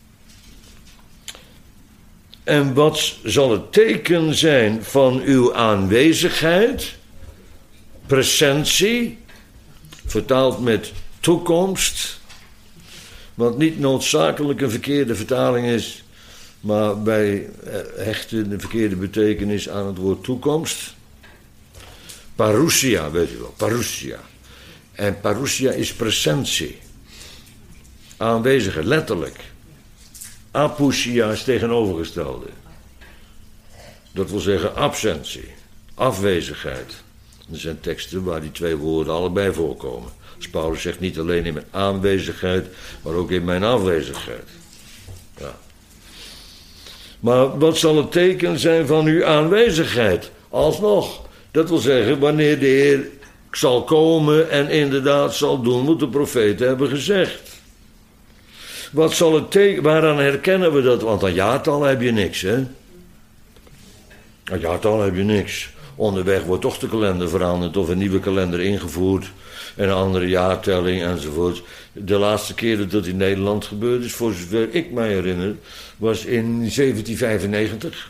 En wat zal het teken zijn van uw aanwezigheid? Presentie, vertaald met toekomst. Wat niet noodzakelijk een verkeerde vertaling is, maar wij hechten de verkeerde betekenis aan het woord toekomst. Parousia, weet u wel, parousia. En parousia is presentie. Aanwezigheid, letterlijk. Apousia is tegenovergestelde. Dat wil zeggen absentie, afwezigheid. Er zijn teksten waar die twee woorden allebei voorkomen. Dus Paulus zegt niet alleen in mijn aanwezigheid, maar ook in mijn afwezigheid. Ja. Maar wat zal het teken zijn van uw aanwezigheid? Alsnog, dat wil zeggen wanneer de Heer zal komen en inderdaad zal doen wat de profeten hebben gezegd. Wat zal het teken, waaraan herkennen we dat? Want aan jaartal heb je niks, hè? Aan jaartal heb je niks. Onderweg wordt toch de kalender veranderd of een nieuwe kalender ingevoerd. En een andere jaartelling enzovoort. De laatste keer dat dat in Nederland gebeurd is, voor zover ik mij herinner, was in 1795.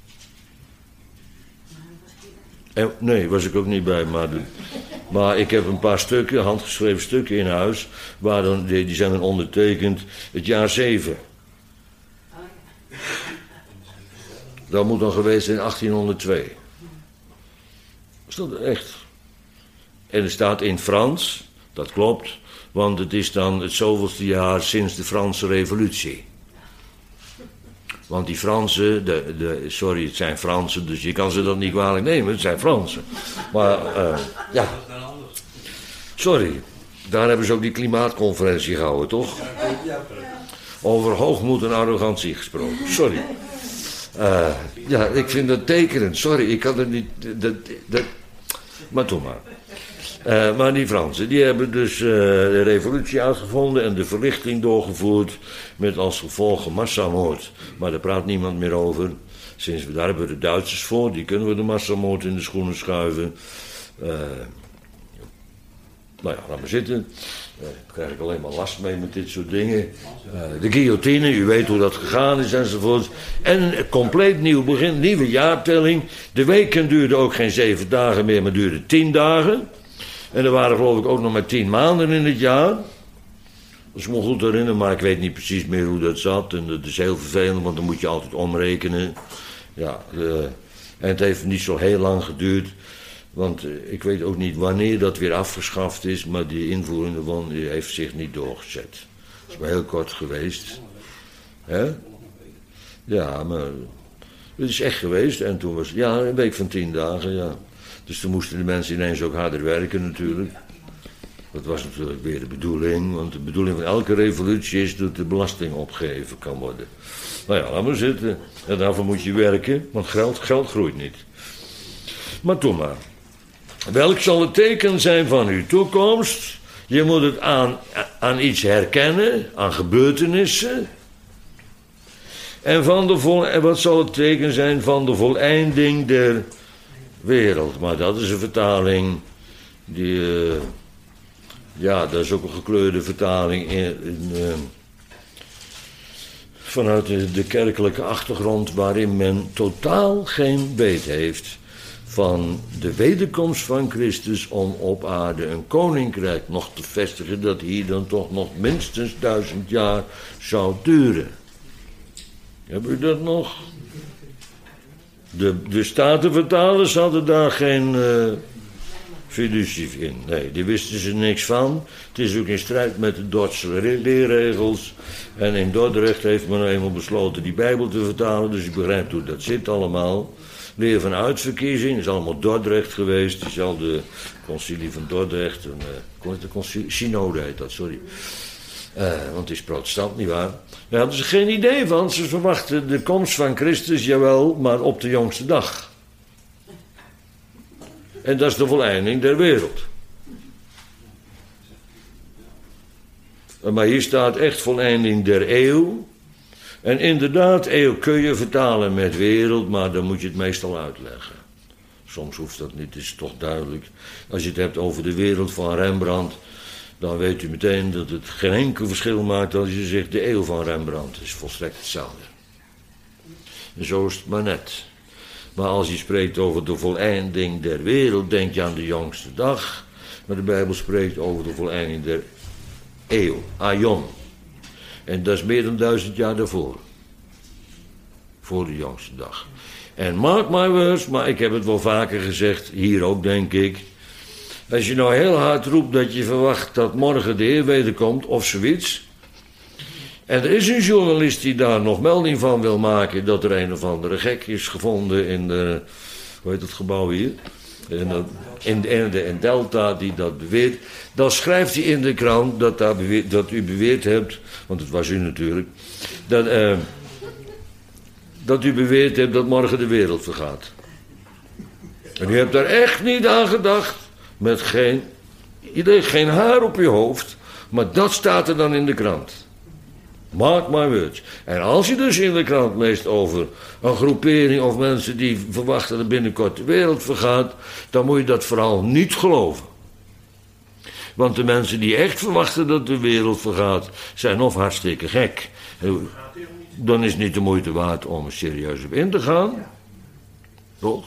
Nee, was ik ook niet bij, maar ik heb een paar stukken, handgeschreven stukken in huis, die zijn dan ondertekend het jaar 7. Dat moet dan geweest zijn in 1802. Is dat echt? En er staat in Frans, dat klopt, want het is dan het zoveelste jaar sinds de Franse Revolutie. Want die Fransen, sorry, het zijn Fransen, dus je kan ze dat niet kwalijk nemen, het zijn Fransen. Maar, ja. Sorry, daar hebben ze ook die klimaatconferentie gehouden, toch? Over hoogmoed en arrogantie gesproken, sorry. Ja, ik vind dat tekenend, sorry, ik kan het niet, maar doe maar. Maar die Fransen, die hebben dus de revolutie uitgevonden en de verlichting doorgevoerd met als gevolg massamoord. Maar daar praat niemand meer over. Daar hebben we de Duitsers voor, die kunnen we de massamoord in de schoenen schuiven. Nou ja, laat maar zitten. Daar krijg ik alleen maar last mee met dit soort dingen. De guillotine, u weet hoe dat gegaan is enzovoort. En een compleet nieuw begin, nieuwe jaartelling. De weken duurden ook geen 7 dagen meer, maar duurden 10 dagen. En er waren geloof ik ook nog maar 10 maanden in het jaar. Dat is me goed herinneren, maar ik weet niet precies meer hoe dat zat. En dat is heel vervelend, want dan moet je altijd omrekenen. Ja, en het heeft niet zo heel lang geduurd. Want ik weet ook niet wanneer dat weer afgeschaft is, maar die invoering ervan die heeft zich niet doorgezet. Dat is maar heel kort geweest. Hè? Ja, maar het is echt geweest. En toen was het, ja, een week van 10 dagen, ja. Dus toen moesten de mensen ineens ook harder werken natuurlijk. Dat was natuurlijk weer de bedoeling, want de bedoeling van elke revolutie is dat de belasting opgeheven kan worden. Nou ja, laat maar zitten. En daarvoor moet je werken, want geld groeit niet. Maar toen maar. Welk zal het teken zijn van uw toekomst? Je moet het aan iets herkennen, aan gebeurtenissen. En wat zal het teken zijn van de voleinding der wereld? Maar dat is een vertaling die... ja, dat is ook een gekleurde vertaling vanuit de kerkelijke achtergrond, waarin men totaal geen weet heeft van de wederkomst van Christus om op aarde een koninkrijk nog te vestigen, dat hier dan toch nog minstens 1000 jaar zou duren. Hebben u dat nog? De Statenvertalers hadden daar geen fiducie in. Nee, die wisten ze niks van. Het is ook in strijd met de Dordtse leerregels. En in Dordrecht heeft men eenmaal besloten die Bijbel te vertalen, dus u begrijpt hoe dat zit allemaal. Leer van uitverkiezing, is allemaal Dordrecht geweest. Diezelfde concilie van Dordrecht. Synode heet dat, sorry. Want het is protestant, nietwaar? Daar hadden ze geen idee van. Ze verwachten de komst van Christus, jawel, maar op de jongste dag. En dat is de voleinding der wereld. Maar hier staat echt voleinding der eeuw. En inderdaad, eeuw kun je vertalen met wereld, maar dan moet je het meestal uitleggen. Soms hoeft dat niet, is toch duidelijk. Als je het hebt over de wereld van Rembrandt, dan weet u meteen dat het geen enkel verschil maakt als je zegt de eeuw van Rembrandt. Het is volstrekt hetzelfde. En zo is het maar net. Maar als je spreekt over de voleinding der wereld, denk je aan de jongste dag. Maar de Bijbel spreekt over de voleinding der eeuw, aion. En dat is meer dan 1000 jaar daarvoor. Voor de jongste dag. En mark my words, maar ik heb het wel vaker gezegd, hier ook denk ik. Als je nou heel hard roept dat je verwacht dat morgen de Heer wederkomt of zoiets. En er is een journalist die daar nog melding van wil maken dat er een of andere gek is gevonden in de, hoe heet het gebouw hier? In Delta die dat beweert. Dan schrijft hij in de krant dat u beweerd hebt, want het was u natuurlijk, dat u beweerd hebt dat morgen de wereld vergaat. En u hebt daar echt niet aan gedacht, met geen haar op je hoofd, maar dat staat er dan in de krant. Mark my words. En als je dus in de krant leest over een groepering of mensen die verwachten dat binnenkort de wereld vergaat, dan moet je dat vooral niet geloven. Want de mensen die echt verwachten dat de wereld vergaat, zijn of hartstikke gek. Dan is het niet de moeite waard om er serieus op in te gaan. Toch?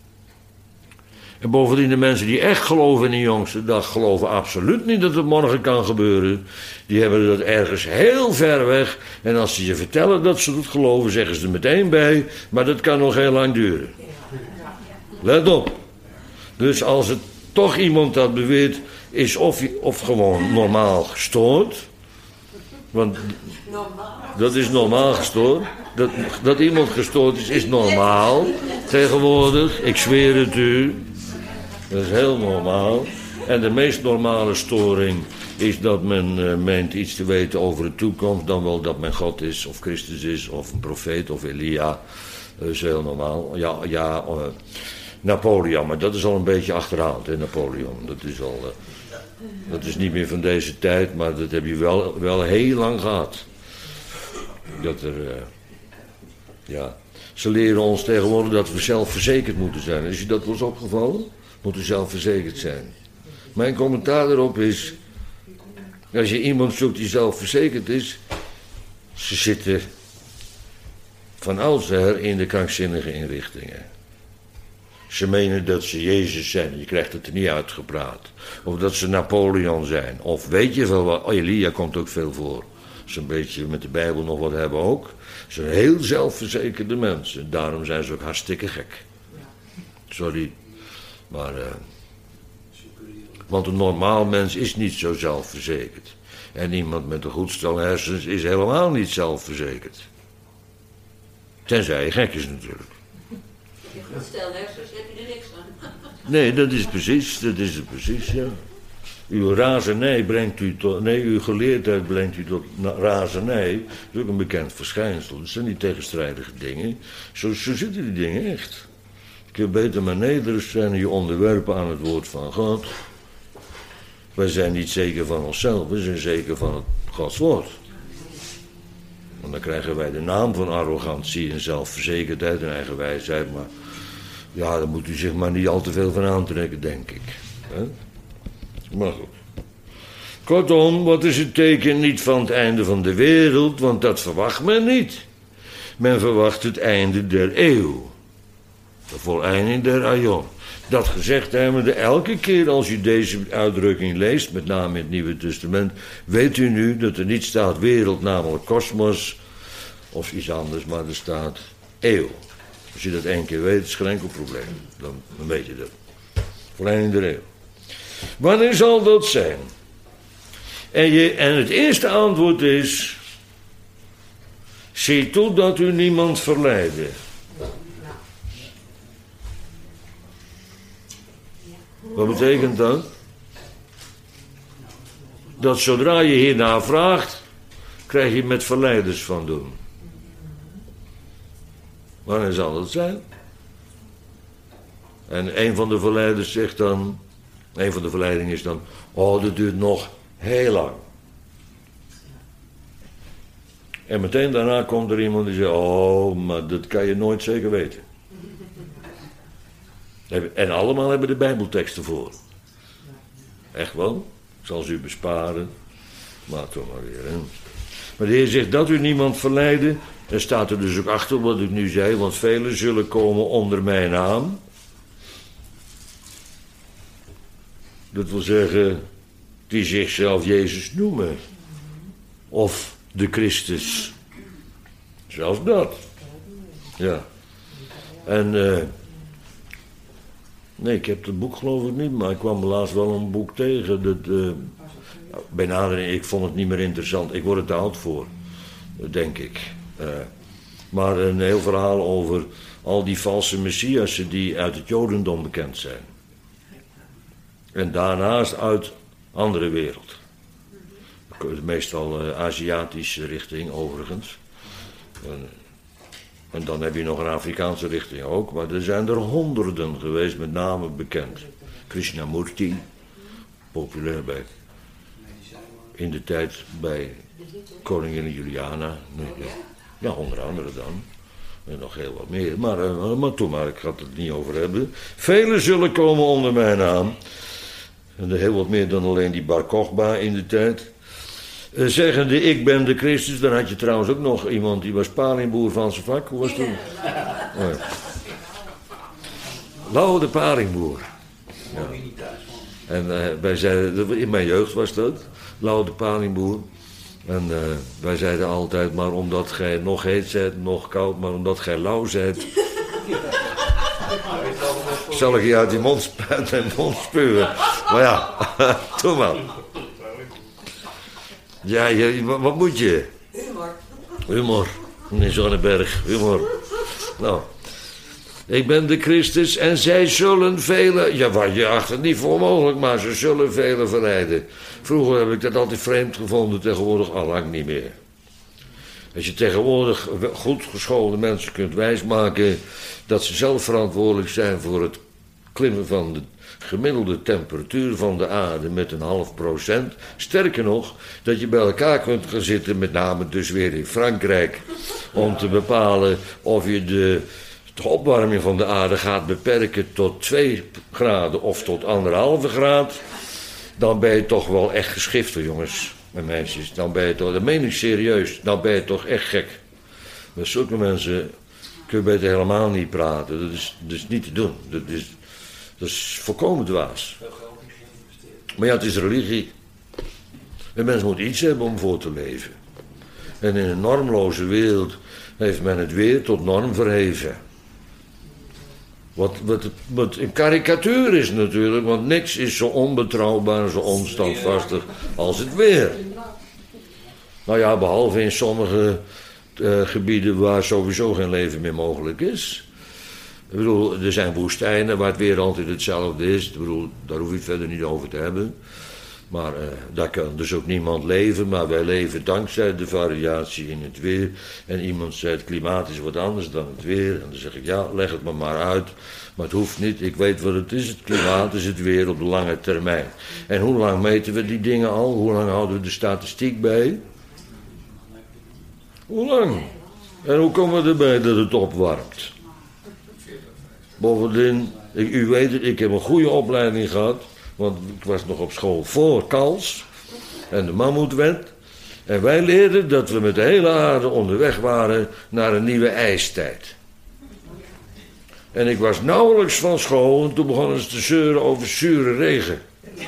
En bovendien de mensen die echt geloven in de jongste dag, geloven absoluut niet dat het morgen kan gebeuren. Die hebben dat ergens heel ver weg. En als ze je vertellen dat ze het geloven, zeggen ze er meteen bij. Maar dat kan nog heel lang duren. Let op. Dus als het toch iemand dat beweert, is of gewoon normaal gestoord. Want dat is normaal gestoord. Dat iemand gestoord is normaal tegenwoordig. Ik zweer het u. Dat is heel normaal. En de meest normale storing is dat men meent iets te weten over de toekomst, dan wel dat men God is, of Christus is, of een profeet, of Elia. Dat is heel normaal. Napoleon, maar dat is al een beetje achterhaald, hè, Napoleon. Dat is niet meer van deze tijd, maar dat heb je wel heel lang gehad. Ze leren ons tegenwoordig dat we zelfverzekerd moeten zijn. Is je dat wel eens opgevallen? Moeten zelfverzekerd zijn. Mijn commentaar daarop is, als je iemand zoekt die zelfverzekerd is, ze zitten van oudsher in de krankzinnige inrichtingen. Ze menen dat ze Jezus zijn, je krijgt het er niet uitgepraat. Of dat ze Napoleon zijn, of weet je veel wat, Elia komt ook veel voor. Ze een beetje met de Bijbel nog wat hebben ook. Ze zijn heel zelfverzekerde mensen, daarom zijn ze ook hartstikke gek. Sorry. Maar, want een normaal mens is niet zo zelfverzekerd. En iemand met een goed stel hersens is helemaal niet zelfverzekerd. Tenzij je gek is natuurlijk. Je goed stel hersens, heb je er niks aan. Nee, dat is het precies, ja. Uw razernij brengt u tot, uw geleerdheid brengt u tot razernij. Dat is ook een bekend verschijnsel. Dat zijn niet tegenstrijdige dingen. Zo zitten die dingen echt. Je kunt beter maar nederig zijn en je onderwerpen aan het woord van God. Wij zijn niet zeker van onszelf, we zijn zeker van het Gods woord. Want dan krijgen wij de naam van arrogantie en zelfverzekerdheid en eigen wijsheid. Maar ja, daar moet u zich maar niet al te veel van aantrekken, denk ik. Maar goed. Kortom, wat is het teken niet van het einde van de wereld? Want dat verwacht men niet. Men verwacht het einde der eeuw. De voleinding der aion. Dat gezegd hebbende, elke keer als u deze uitdrukking leest, met name in het Nieuwe Testament, weet u nu dat er niet staat wereld, namelijk kosmos, of iets anders, maar er staat eeuw. Als je dat één keer weet, is het geen enkel probleem. Dan weet je dat. Voleinding der eeuw. Wanneer zal dat zijn? En het eerste antwoord is, zie toe dat u niemand verleidde. Wat betekent dat? Dat zodra je hierna vraagt, krijg je met verleiders van doen. Wanneer zal dat zijn? En een van de verleiders zegt dan, een van de verleidingen is dan, oh, dat duurt nog heel lang. En meteen daarna komt er iemand die zegt, oh, maar dat kan je nooit zeker weten. En allemaal hebben de Bijbelteksten voor. Echt wel. Ik zal ze u besparen. Maar toch maar weer. Hè. Maar de Heer zegt dat u niemand verleidde. En staat er dus ook achter wat ik nu zei. Want velen zullen komen onder mijn naam. Dat wil zeggen, die zichzelf Jezus noemen. Of de Christus. Zelfs dat. Ja. En nee, ik heb het boek geloof ik niet, maar ik kwam laatst wel een boek tegen. Bij nadering, ik vond het niet meer interessant. Ik word er te oud voor. denk ik. Maar een heel verhaal over al die valse messiassen die uit het Jodendom bekend zijn. En daarnaast uit andere wereld. Meestal Aziatische richting overigens. En dan heb je nog een Afrikaanse richting ook. Maar er zijn er honderden geweest, met name bekend. Krishnamurti, populair in de tijd bij koningin Juliana. Ja, onder andere dan. En nog heel wat meer. Maar toen maar, ik ga het niet over hebben. Velen zullen komen onder mijn naam. En heel wat meer dan alleen die Bar Kochba in de tijd. Zeggende, ik ben de Christus. Dan had je trouwens ook nog iemand die was palingboer van zijn vak. Hoe was dat? Oh, ja. Lau de palingboer. Ja. En wij zeiden, in mijn jeugd was dat. Lau de palingboer. En wij zeiden altijd, maar omdat gij nog heet zijt, nog koud, maar omdat gij lauw zijt. Zal ik je uit die mond spuiten en mond spuwen. Maar ja, doe maar. Ja, wat moet je? Humor. In Zonneberg, humor. Nou. Ik ben de Christus en zij zullen velen... Ja, wat je acht het niet voor mogelijk, maar ze zullen velen verleiden. Vroeger heb ik dat altijd vreemd gevonden, tegenwoordig al lang niet meer. Als je tegenwoordig goed geschoolde mensen kunt wijsmaken dat ze zelf verantwoordelijk zijn voor het klimmen van de gemiddelde temperatuur van de aarde met 0,5%. Sterker nog, dat je bij elkaar kunt gaan zitten, met name dus weer in Frankrijk, om te bepalen of je de opwarming van de aarde gaat beperken tot 2 graden of tot 1,5 graad. Dan ben je toch wel echt geschifter, jongens en meisjes. Dan ben je toch, dat meen ik serieus, dan ben je toch echt gek. Met zulke mensen kun je beter helemaal niet praten. Dat is niet te doen. Dat is volkomen dwaas. Maar ja, het is religie. En mensen moeten iets hebben om voor te leven. En in een normloze wereld heeft men het weer tot norm verheven. Wat een karikatuur is natuurlijk, want niks is zo onbetrouwbaar en zo onstandvastig als het weer. Nou ja, behalve in sommige gebieden waar sowieso geen leven meer mogelijk is. Ik bedoel, er zijn woestijnen waar het weer altijd hetzelfde is. Ik bedoel, daar hoef je het verder niet over te hebben. Maar daar kan dus ook niemand leven, maar wij leven dankzij de variatie in het weer. En iemand zei, het klimaat is wat anders dan het weer. En dan zeg ik, ja, leg het maar uit. Maar het hoeft niet, ik weet wat het is. Het klimaat is het weer op de lange termijn. En hoe lang meten we die dingen al? Hoe lang houden we de statistiek bij? Hoe lang? En hoe komen we erbij dat het opwarmt? Bovendien, u weet het, ik heb een goede opleiding gehad. Want ik was nog op school voor Kals en de Mammoetwet. En wij leerden dat we met de hele aarde onderweg waren naar een nieuwe ijstijd. En ik was nauwelijks van school en toen begonnen ze te zeuren over zure regen.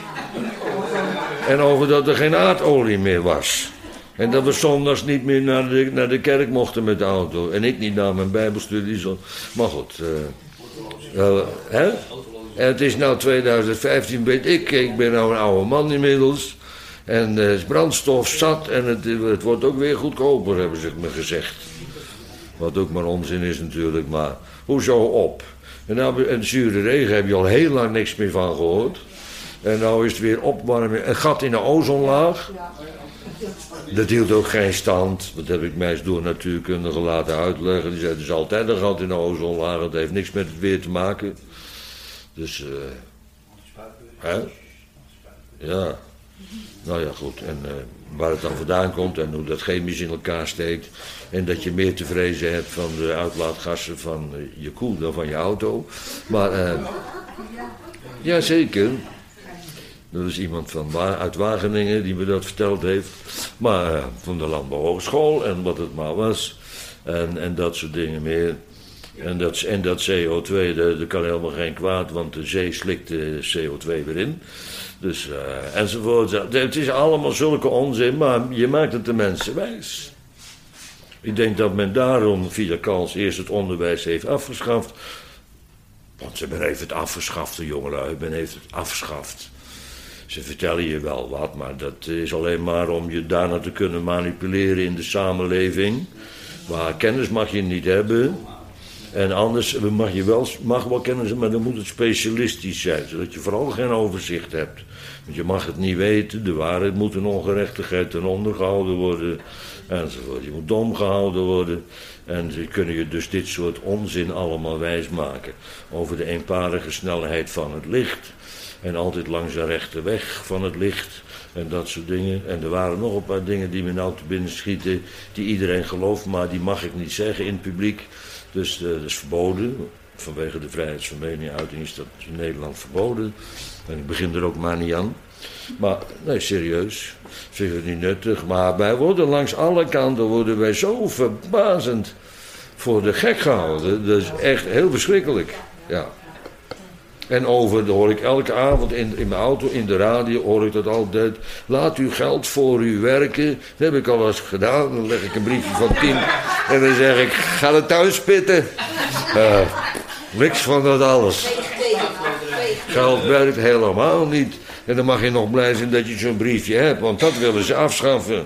En over dat er geen aardolie meer was. En dat we zondags niet meer naar de kerk mochten met de auto. En ik niet naar mijn bijbelstudie. Maar goed. Hè? En het is nou 2015, ik ben nou een oude man inmiddels. En het is brandstof zat en het wordt ook weer goedkoper, hebben ze me gezegd. Wat ook maar onzin is natuurlijk, maar hoezo op? En nou, een zure regen heb je al heel lang niks meer van gehoord. En nou is het weer opwarming, een gat in de ozonlaag. Dat hield ook geen stand. Dat heb ik mij eens door natuurkundigen laten uitleggen. Die zeiden, er is altijd een gat in de ozonlaag, dat heeft niks met het weer te maken. Dus, hè? Ja. Nou ja, goed. En waar het dan vandaan komt en hoe dat chemisch in elkaar steekt. En dat je meer te vrezen hebt van de uitlaatgassen van je koe dan van je auto. Maar, ja zeker. Dat is iemand uit Wageningen die me dat verteld heeft. Maar van de Landbouwhogeschool en wat het maar was. En dat soort dingen meer. En dat CO2, dat kan helemaal geen kwaad, want de zee slikt de CO2 weer in. Dus, enzovoort. Het is allemaal zulke onzin, maar je maakt het de mensen wijs. Ik denk dat men daarom via Kals eerst het onderwijs heeft afgeschaft. Want men heeft het afgeschaft, de jongelui, men heeft het afgeschaft. Ze vertellen je wel wat, maar dat is alleen maar om je daarna te kunnen manipuleren in de samenleving. Maar kennis mag je niet hebben. En anders mag wel kennis, maar dan moet het specialistisch zijn. Zodat je vooral geen overzicht hebt. Want je mag het niet weten, de waarheid moet een ongerechtigheid ten onder gehouden worden. Enzovoort. Je moet dom gehouden worden. En ze kunnen je dus dit soort onzin allemaal wijsmaken. Over de eenparige snelheid van het licht. En altijd langs de rechte weg van het licht. En dat soort dingen. En er waren nog een paar dingen die me nou te binnen schieten. Die iedereen gelooft, maar die mag ik niet zeggen in het publiek. Dus dat is verboden. Vanwege de vrijheid van meningsuiting is dat in Nederland verboden. En ik begin er ook maar niet aan. Maar nee, serieus. Vind ik het niet nuttig. Maar wij worden langs alle kanten zo verbazend voor de gek gehouden. Dat is echt heel verschrikkelijk. Ja. En dat hoor ik elke avond in mijn auto, in de radio, hoor ik dat altijd. Laat uw geld voor u werken. Dat heb ik al eens gedaan. Dan leg ik een briefje van 10. En dan zeg ik, ga het thuis spitten. Niks van dat alles. Geld werkt helemaal niet. En dan mag je nog blij zijn dat je zo'n briefje hebt. Want dat willen ze afschaffen.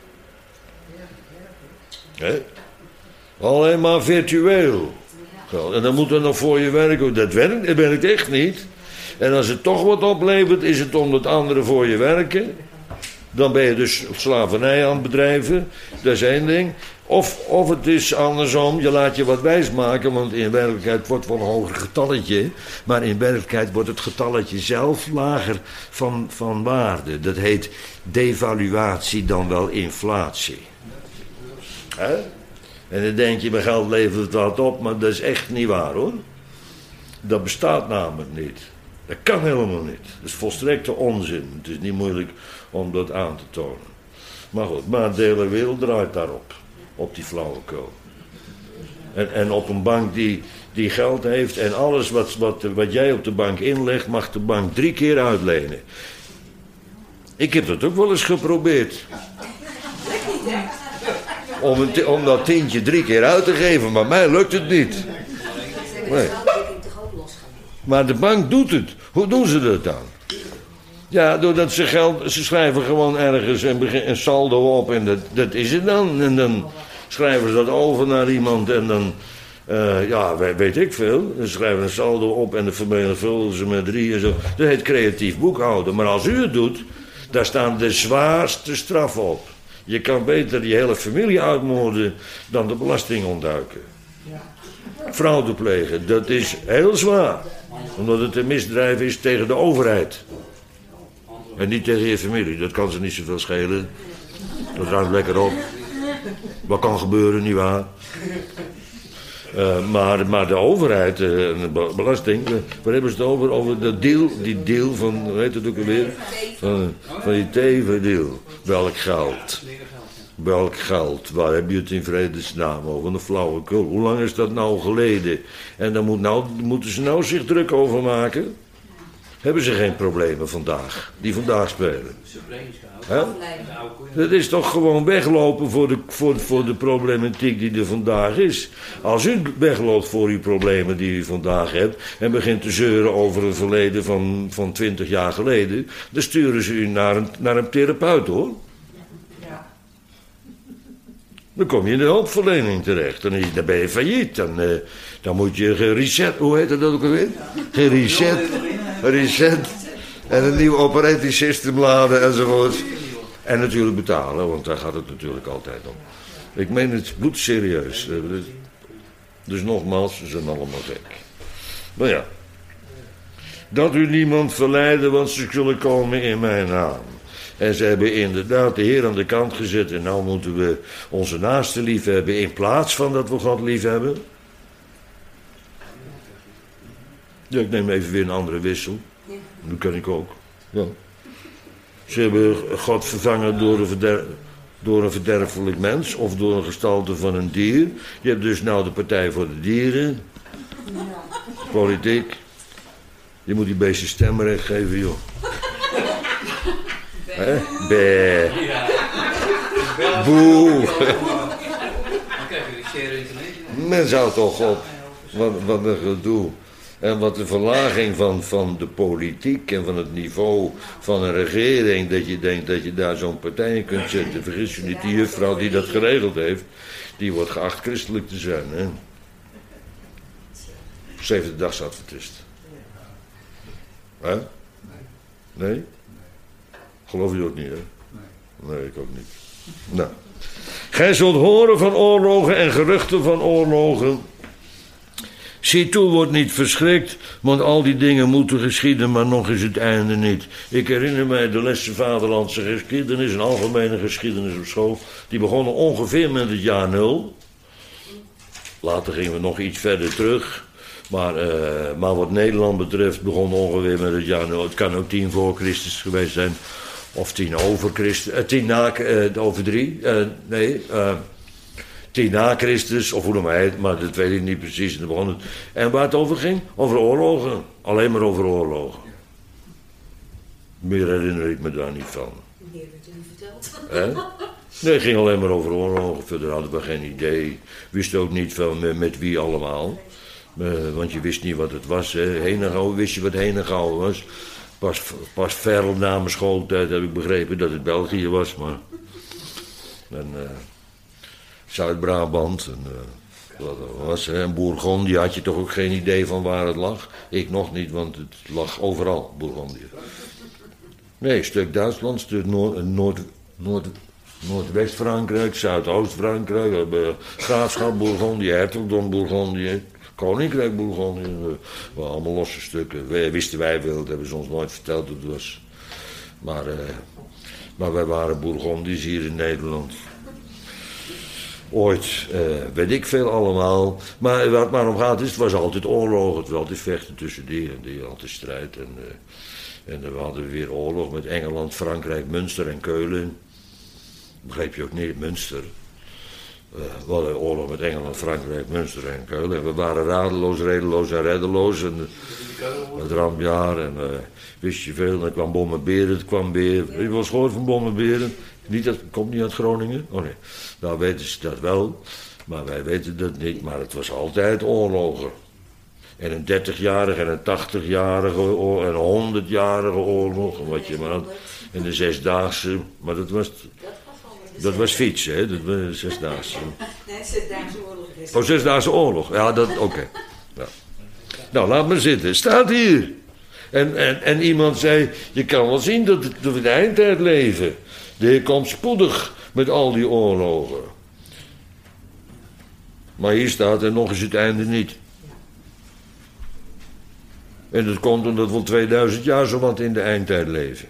He? Alleen maar virtueel. En dan moet er nog voor je werken. Dat werkt echt niet. En als het toch wat oplevert, is het omdat anderen voor je werken. Dan ben je dus slavernij aan het bedrijven. Dat is één ding. Of het is andersom, je laat je wat wijsmaken, want in werkelijkheid wordt wel een hoger getalletje. Maar in werkelijkheid wordt het getalletje zelf lager van waarde. Dat heet devaluatie, dan wel inflatie. Hè? En dan denk je, mijn geld levert wat op, maar dat is echt niet waar hoor. Dat bestaat namelijk niet. Dat kan helemaal niet. Dat is volstrekte onzin. Het is niet moeilijk om dat aan te tonen. Maar goed, maar de hele wereld draait daarop. Op die flauwekul. En op een bank die geld heeft en alles wat jij op de bank inlegt, mag de bank 3 keer uitlenen. Ik heb dat ook wel eens geprobeerd. Om dat tientje 3 keer uit te geven, maar mij lukt het niet. Nee. Maar de bank doet het. Hoe doen ze dat dan? Ja, doordat ze schrijven gewoon ergens een saldo op en dat is het dan. En dan schrijven ze dat over naar iemand en dan, weet ik veel. Ze schrijven een saldo op en dan vermenigvuldigen ze met 3 en zo. Dat heet creatief boekhouden. Maar als u het doet, daar staan de zwaarste straffen op. Je kan beter je hele familie uitmoorden dan de belasting ontduiken. Fraude plegen, dat is heel zwaar. Omdat het een misdrijf is tegen de overheid. En niet tegen je familie, dat kan ze niet zoveel schelen. Dat ruimt lekker op. Wat kan gebeuren, nietwaar? Maar de overheid, de belasting, waar hebben ze het over? Over die deal van, hoe heet het ook alweer? Van die tevendeal. Welk geld? Waar heb je het in vredesnaam over? Een flauwekul. Hoe lang is dat nou geleden? En dan moeten ze nou zich druk over maken? Hebben ze geen problemen vandaag, die vandaag spelen? He? Dat is toch gewoon weglopen voor de problematiek die er vandaag is. Als u wegloopt voor uw problemen die u vandaag hebt en begint te zeuren over een verleden van 20 jaar geleden, dan sturen ze u naar een therapeut hoor. Dan kom je in de hulpverlening terecht. Dan ben je failliet. Dan moet je gereset. Hoe heet dat ook alweer? Reset. En een nieuw operating system laden enzovoort. En natuurlijk betalen, want daar gaat het natuurlijk altijd om. Ik meen het bloedserieus. Dus nogmaals, ze zijn allemaal gek. Maar ja. Dat u niemand verleiden, want ze zullen komen in mijn naam. En ze hebben inderdaad de Heer aan de kant gezet. En nou moeten we onze naaste lief hebben in plaats van dat we God lief hebben. Ja, ik neem even weer een andere wissel. Dat kan ik ook. Ja. Ze hebben God vervangen door een verderfelijk mens of door een gestalte van een dier. Je hebt dus nou de Partij voor de Dieren. Politiek. Je moet die beesten stemrecht geven, joh. Hè? Bé. Boe. Men zou toch op. Wat een gedoe. En wat de verlaging van de politiek en van het niveau van een regering, dat je denkt dat je daar zo'n partij in kunt zetten. Vergis je niet, die juffrouw die dat geregeld heeft, die wordt geacht christelijk te zijn. Hè? Zevende-dagsadventist. Hè? Nee? Geloof je ook niet, hè? Nee, ik ook niet. Nou. Gij zult horen van oorlogen en geruchten van oorlogen. Zie toe, wordt niet verschrikt, want al die dingen moeten geschieden, maar nog is het einde niet. Ik herinner mij de lessen vaderlandse geschiedenis, een algemene geschiedenis op school. Die begonnen ongeveer met het jaar 0. Later gingen we nog iets verder terug. Maar wat Nederland betreft begon ongeveer met het jaar 0. Het kan ook 10 voor Christus geweest zijn. Of 10 over Christus. 10 na, over 3. 10 na Christus, of hoe dan maar dat weet ik niet precies. En waar het over ging? Over oorlogen. Alleen maar over oorlogen. Meer herinner ik me daar niet van. Meer werd u verteld. Nee, het ging alleen maar over oorlogen. Verder hadden we geen idee. Wisten ook niet van met wie allemaal. Want je wist niet wat het was. Henegouwen, wist je wat Henegouwen was? Pas ver na mijn schooltijd heb ik begrepen dat het België was. Maar Zuid-Brabant en wat dat was. En Bourgondië had je toch ook geen idee van waar het lag. Ik nog niet, want het lag overal, Bourgondië. Nee, een stuk Duitsland, een stuk Noordwest-Frankrijk, Zuidoost-Frankrijk, Graafschap Bourgondië, Hertogdom Bourgondië, Koninkrijk Bourgondië. Allemaal losse stukken. Wisten wij wel, dat hebben ze ons nooit verteld hoe het was. Maar wij waren Bourgondiërs hier in Nederland. Ooit, weet ik veel allemaal. Maar waar het maar om gaat, het was altijd oorlog. Het was altijd vechten tussen die en die, altijd strijd. En dan hadden we weer oorlog met Engeland, Frankrijk, Münster en Keulen. Begreep je ook niet, Münster. We hadden oorlog met Engeland, Frankrijk, Münster en Keulen. En we waren radeloos, redeloos en reddeloos. En het rampjaar en wist je veel. En dan kwam Bommenberen, het kwam weer. Heb je wel eens gehoord van Bommenberen? Komt niet uit Groningen? Oh nee, nou weten ze dat wel. Maar wij weten dat niet. Maar het was altijd oorlogen. En een 30-jarige en een 80-jarige en een 100-jarige oorlog. Wat je maar had. En de 6-daagse. Maar dat was fietsen, hè? Dat was 6-daagse. Nee, 6-daagse oorlog. Oh, 6-daagse oorlog. Ja, dat, oké. Ja. Nou, laat maar zitten. Staat hier. En iemand zei, je kan wel zien dat we in de eindtijd leven. De Heer komt spoedig met al die oorlogen. Maar hier staat, en nog is het einde niet. En dat komt omdat we al 2000 jaar zowat in de eindtijd leven.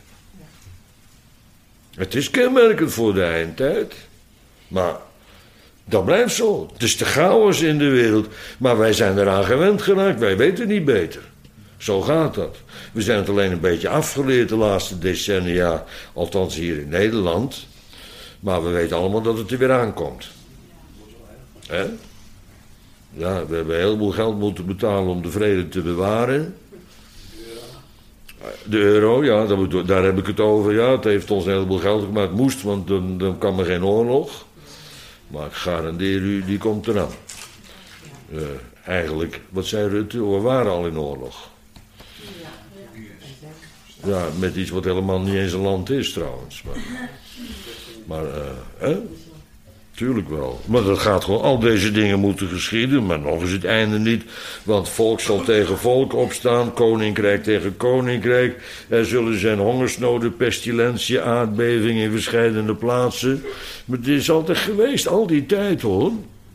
Het is kenmerkend voor de eindtijd. Maar dat blijft zo. Het is de chaos in de wereld. Maar wij zijn eraan gewend geraakt. Wij weten niet beter. Zo gaat dat. We zijn het alleen een beetje afgeleerd de laatste decennia. Althans hier in Nederland. Maar we weten allemaal dat het er weer aankomt. Hè? Ja, we hebben een heleboel geld moeten betalen om de vrede te bewaren. De euro, ja, daar heb ik het over. Ja, het heeft ons een heleboel geld gemaakt. Maar het moest, want dan kwam er geen oorlog. Maar ik garandeer u, die komt eraan. Eigenlijk, wat zei Rutte? We waren al in oorlog. Ja, met iets wat helemaal niet eens een land is trouwens. Maar tuurlijk wel. Maar dat gaat gewoon, al deze dingen moeten geschieden, maar nog is het einde niet. Want volk zal tegen volk opstaan, koninkrijk tegen koninkrijk. Er zullen zijn hongersnoden, pestilentie, aardbevingen in verschillende plaatsen. Maar het is altijd geweest, al die tijd hoor.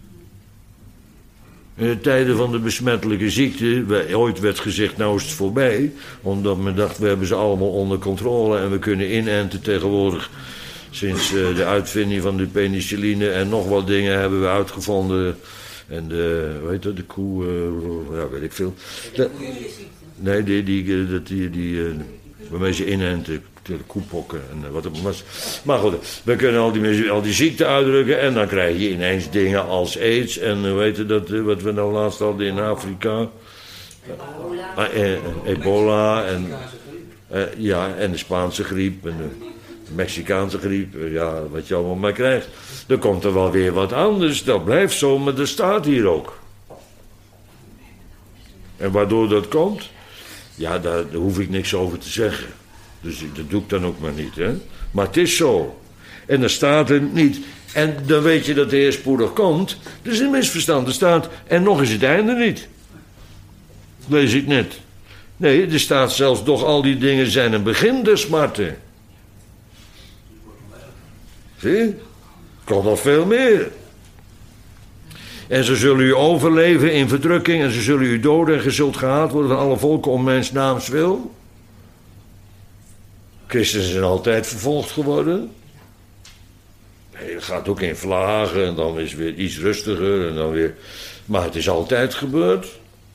In de tijden van de besmettelijke ziekte, ooit werd gezegd, nou is het voorbij. Omdat men dacht, we hebben ze allemaal onder controle en we kunnen inenten tegenwoordig. Sinds de uitvinding van de penicilline en nog wat dingen hebben we uitgevonden. En hoe heet dat, de koe, ja weet ik veel. Waarmee ze inenten, de koepokken en wat het was. Maar goed, we kunnen al die ziekten uitdrukken en dan krijg je ineens dingen als AIDS en hoe heet dat, wat we nou laatst hadden in Afrika. Ebola en de Spaanse griep en de Mexicaanse griep, ja, wat je allemaal maar krijgt. Dan komt er wel weer wat anders, dat blijft zo, maar dat staat hier ook. En waardoor dat komt, ja, daar hoef ik niks over te zeggen. Dus dat doe ik dan ook maar niet, hè. Maar het is zo. En dan staat er niet. En dan weet je dat de Heer spoedig komt. Dat is een misverstand. Er staat, en nog is het einde niet. Lees ik net. Nee, er staat zelfs, doch al die dingen zijn een begin der smarten. Zie je? Komt nog veel meer. En ze zullen u overleven in verdrukking. En ze zullen u doden. En ge zult gehaat worden van alle volken om mijns naams wil. Christenen zijn altijd vervolgd geworden. Nee, het gaat ook in vlagen. En dan is het weer iets rustiger. En dan weer... Maar het is altijd gebeurd.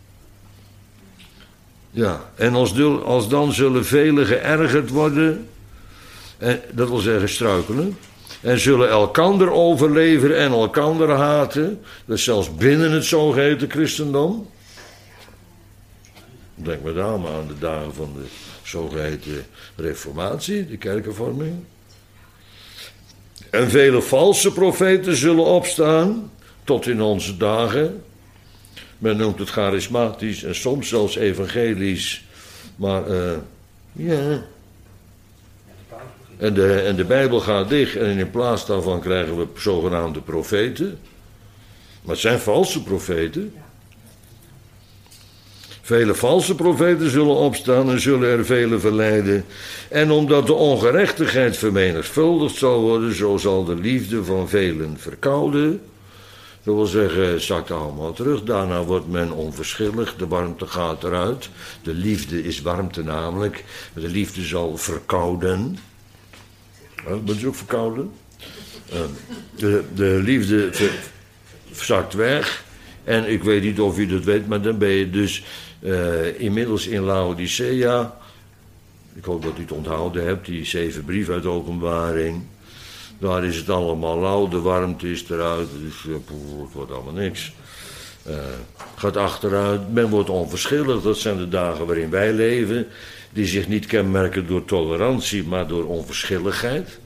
Ja, en als dan zullen velen geërgerd worden. En, dat wil zeggen struikelen. En zullen elkander overleveren en elkander haten. Dat is zelfs binnen het zogeheten christendom. Denk met name aan de dagen van de zogeheten reformatie, de kerkenvorming. En vele valse profeten zullen opstaan, tot in onze dagen. Men noemt het charismatisch en soms zelfs evangelisch. Maar, ja... En de Bijbel gaat dicht en in plaats daarvan krijgen we zogenaamde profeten. Maar het zijn valse profeten. Vele valse profeten zullen opstaan en zullen er vele verleiden. En omdat de ongerechtigheid vermenigvuldigd zal worden, zo zal de liefde van velen verkouden. Dat wil zeggen, zakt allemaal terug. Daarna wordt men onverschillig, de warmte gaat eruit. De liefde is warmte namelijk. De liefde zal verkouden. Bent u ook verkouden? De liefde zakt weg. En ik weet niet of u dat weet, maar dan ben je dus inmiddels in Laodicea. Ik hoop dat u het onthouden hebt, die 7 brieven uit Openbaring. Daar is het allemaal lauw, de warmte is eruit, dus het wordt allemaal niks. Gaat achteruit, men wordt onverschillig, dat zijn de dagen waarin wij leven. Die zich niet kenmerken door tolerantie, maar door onverschilligheid.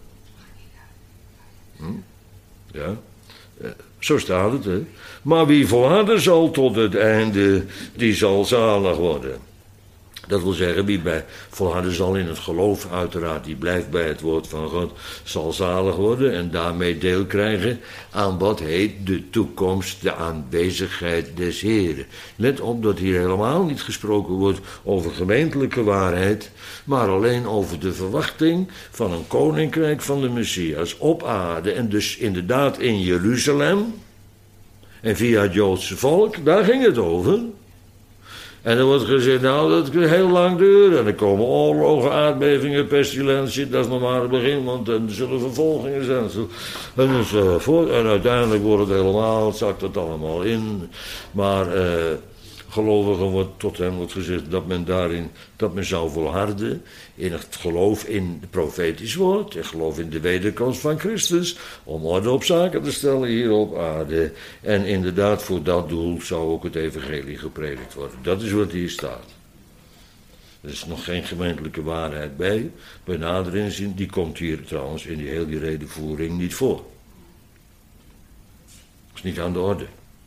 Ja, zo staat het, hè. Maar wie volharden zal tot het einde, die zal zalig worden. Dat wil zeggen, wie volharden zal in het geloof, uiteraard, die blijft bij het woord van God, zal zalig worden en daarmee deel krijgen aan wat heet de toekomst, de aanwezigheid des Heren. Let op dat hier helemaal niet gesproken wordt over gemeentelijke waarheid, maar alleen over de verwachting van een koninkrijk van de Messias op aarde en dus inderdaad in Jeruzalem en via het Joodse volk, daar ging het over. En er wordt gezegd, nou, dat kan heel lang duren. En er komen oorlogen, aardbevingen, pestilentie. Dat is nog maar het begin, want er zullen vervolgingen zijn. En uiteindelijk wordt het helemaal, zakt het allemaal in. Maar gelovigen wordt tot hen wordt gezegd dat men zou volharden in het geloof in het profetisch woord, en geloof in de wederkomst van Christus, om orde op zaken te stellen hier op aarde. En inderdaad, voor dat doel zou ook het evangelie gepredikt worden. Dat is wat hier staat. Er is nog geen gemeentelijke waarheid bij nader inzien. Die komt hier trouwens in die hele redenvoering niet voor. Dat is niet aan de orde.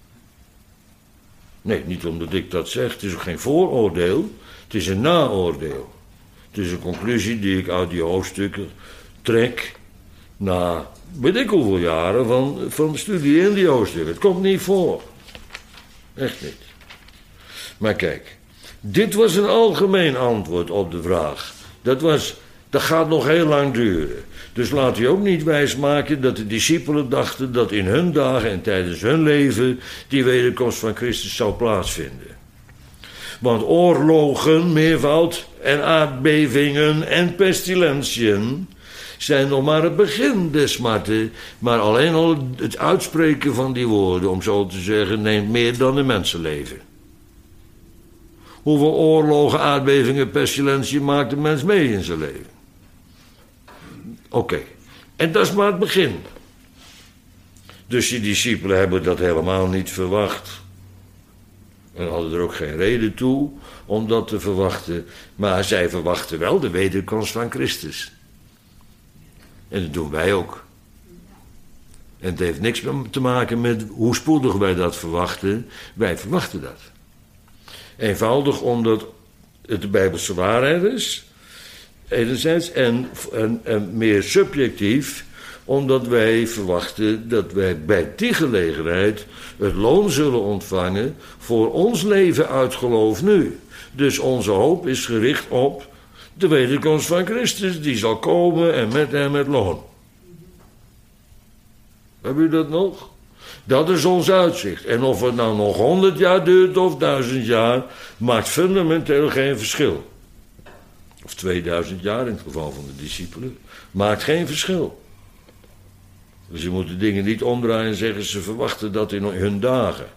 Nee, niet omdat ik dat zeg. Het is ook geen vooroordeel. Het is een naoordeel. Het is een conclusie die ik uit die hoofdstukken trek na weet ik hoeveel jaren van de studie in die hoofdstukken. Het komt niet voor. Echt niet. Maar kijk, dit was een algemeen antwoord op de vraag. Dat gaat nog heel lang duren. Dus laat u ook niet wijsmaken dat de discipelen dachten dat in hun dagen en tijdens hun leven die wederkomst van Christus zou plaatsvinden. Want oorlogen, meervoud en aardbevingen en pestilentiën zijn nog maar het begin des smarten, maar alleen al het uitspreken van die woorden, om zo te zeggen, neemt meer dan een mensenleven. Hoeveel oorlogen, aardbevingen, pestilentiën maakt de mens mee in zijn leven? Oké. En dat is maar het begin. Dus die discipelen hebben dat helemaal niet verwacht. En hadden er ook geen reden toe om dat te verwachten. Maar zij verwachten wel de wederkomst van Christus. En dat doen wij ook. En het heeft niks te maken met hoe spoedig wij dat verwachten. Wij verwachten dat. Eenvoudig omdat het de Bijbelse waarheid is, enerzijds, en meer subjectief, omdat wij verwachten dat wij bij die gelegenheid het loon zullen ontvangen voor ons leven uit geloof nu. Dus onze hoop is gericht op de wederkomst van Christus, die zal komen en met hem het loon. Hebben u dat nog? Dat is ons uitzicht. En of het nou nog 100 jaar duurt of 1000 jaar, maakt fundamenteel geen verschil. Of 2000 jaar in het geval van de discipelen, maakt geen verschil. Dus je moet de dingen niet omdraaien en zeggen, ze verwachten dat in hun dagen.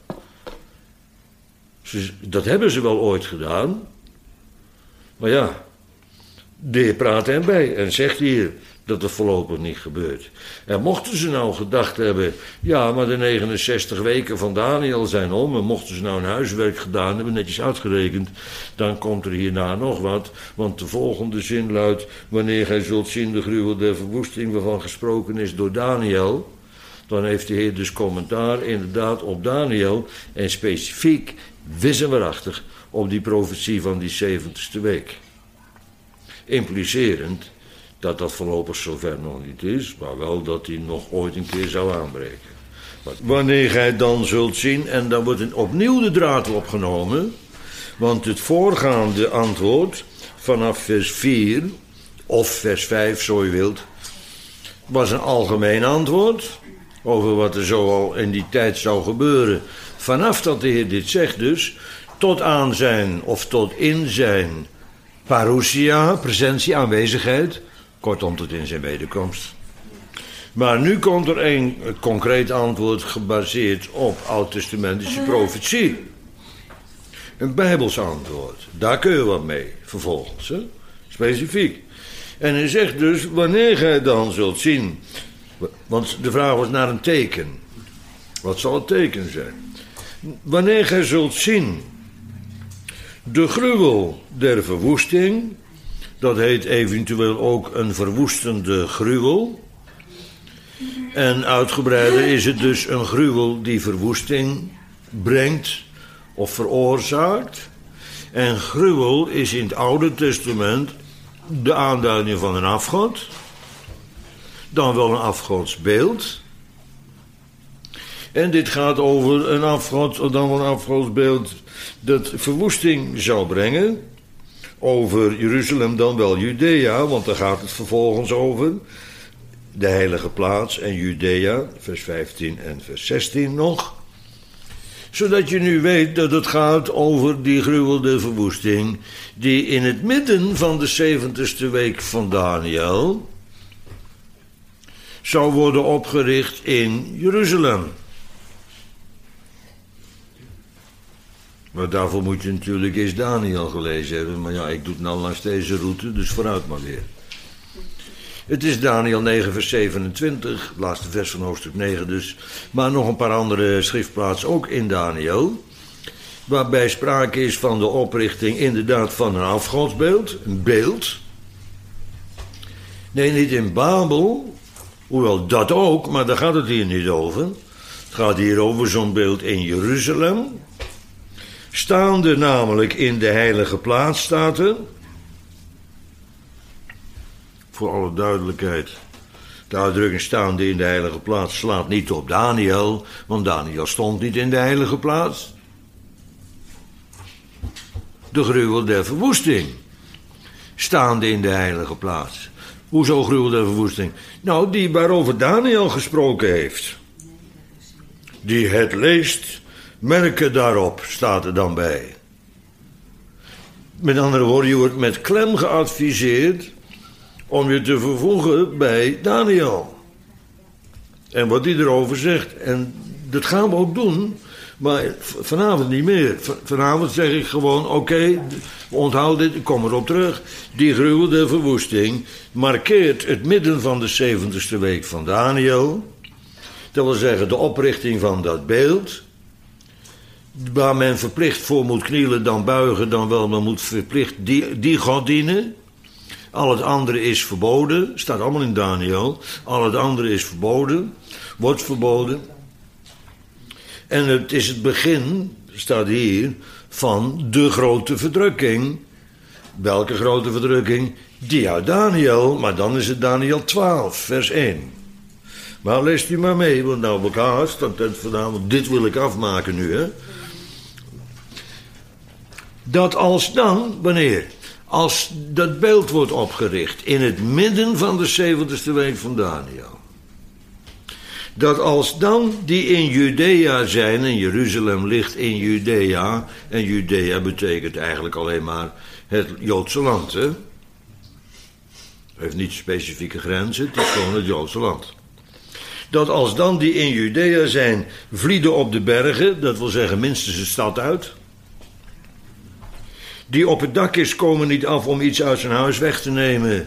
Dat hebben ze wel ooit gedaan. Maar ja, de Heer praat hen bij en zegt hier dat het voorlopig niet gebeurt. En mochten ze nou gedacht hebben, ja, maar de 69 weken van Daniel zijn om, en mochten ze nou een huiswerk gedaan hebben, netjes uitgerekend, dan komt er hierna nog wat, want de volgende zin luidt, wanneer gij zult zien de gruwel der verwoesting waarvan gesproken is door Daniel, dan heeft de Heer dus commentaar inderdaad op Daniel en specifiek, wis en waarachtig, op die profetie van die 70ste week. Implicerend dat dat voorlopig zover nog niet is, maar wel dat hij nog ooit een keer zou aanbreken. Wanneer gij dan zult zien, en dan wordt opnieuw de draad opgenomen, want het voorgaande antwoord vanaf vers 4, of vers 5, zo u wilt, was een algemeen antwoord over wat er zo al in die tijd zou gebeuren. Vanaf dat de Heer dit zegt dus, tot aan zijn of tot in zijn parousia, presentie, aanwezigheid, kortom tot in zijn wederkomst. Maar nu komt er een concreet antwoord gebaseerd op oud-testamentische profetie. Een Bijbels antwoord. Daar kun je wat mee, vervolgens. Hè? Specifiek. En hij zegt dus, wanneer gij dan zult zien, want de vraag was naar een teken. Wat zal het teken zijn? Wanneer gij zult zien de gruwel der verwoesting, dat heet eventueel ook een verwoestende gruwel. En uitgebreider is het dus een gruwel die verwoesting brengt of veroorzaakt. En gruwel is in het Oude Testament de aanduiding van een afgod, dan wel een afgodsbeeld. En dit gaat over een afgod, dan wel een afgodsbeeld dat verwoesting zou brengen. Over Jeruzalem, dan wel Judea, want daar gaat het vervolgens over. De heilige plaats en Judea, vers 15 en vers 16 nog. Zodat je nu weet dat het gaat over die gruwelde verwoesting, die in het midden van de 70ste week van Daniel zou worden opgericht in Jeruzalem. Maar daarvoor moet je natuurlijk eerst Daniel gelezen hebben. Maar ja, ik doe het nou langs deze route, dus vooruit maar weer. Het is Daniel 9 vers 27, het laatste vers van hoofdstuk 9 dus. Maar nog een paar andere schriftplaatsen ook in Daniel. Waarbij sprake is van de oprichting inderdaad van een afgodsbeeld. Een beeld. Nee, niet in Babel. Hoewel dat ook, maar daar gaat het hier niet over. Het gaat hier over zo'n beeld in Jeruzalem. Staande namelijk in de heilige plaats staat er. Voor alle duidelijkheid. De uitdrukking staande in de heilige plaats slaat niet op Daniel, want Daniel stond niet in de heilige plaats. De gruwel der verwoesting. Staande in de heilige plaats. Hoezo gruwel der verwoesting? Nou, die waarover Daniel gesproken heeft. Die het leest, merken daarop, staat er dan bij. Met andere woorden, je wordt met klem geadviseerd om je te vervoegen bij Daniel. En wat hij erover zegt. En dat gaan we ook doen, maar vanavond niet meer. Vanavond zeg ik gewoon, oké, onthoud dit, ik kom erop terug. Die gruwel der verwoesting markeert het midden van de 70ste week van Daniel. Dat wil zeggen de oprichting van dat beeld, waar men verplicht voor moet knielen, dan buigen, dan wel, men moet verplicht die God dienen. Al het andere is verboden, staat allemaal in Daniel. Al het andere is verboden, wordt verboden. En het is het begin, staat hier, van de grote verdrukking. Welke grote verdrukking? Die uit Daniel, maar dan is het Daniel 12, vers 1. Maar leest u maar mee, want nou heb ik haast, want dit wil ik afmaken nu, hè. Dat als dan, wanneer? Als dat beeld wordt opgericht in het midden van de 70ste week van Daniel. Dat als dan die in Judea zijn, en Jeruzalem ligt in Judea, en Judea betekent eigenlijk alleen maar het Joodse land, hè. Heeft niet specifieke grenzen, het is gewoon het Joodse land. Dat als dan die in Judea zijn, vlieden op de bergen, dat wil zeggen minstens de stad uit. Die op het dak is, komen niet af om iets uit zijn huis weg te nemen.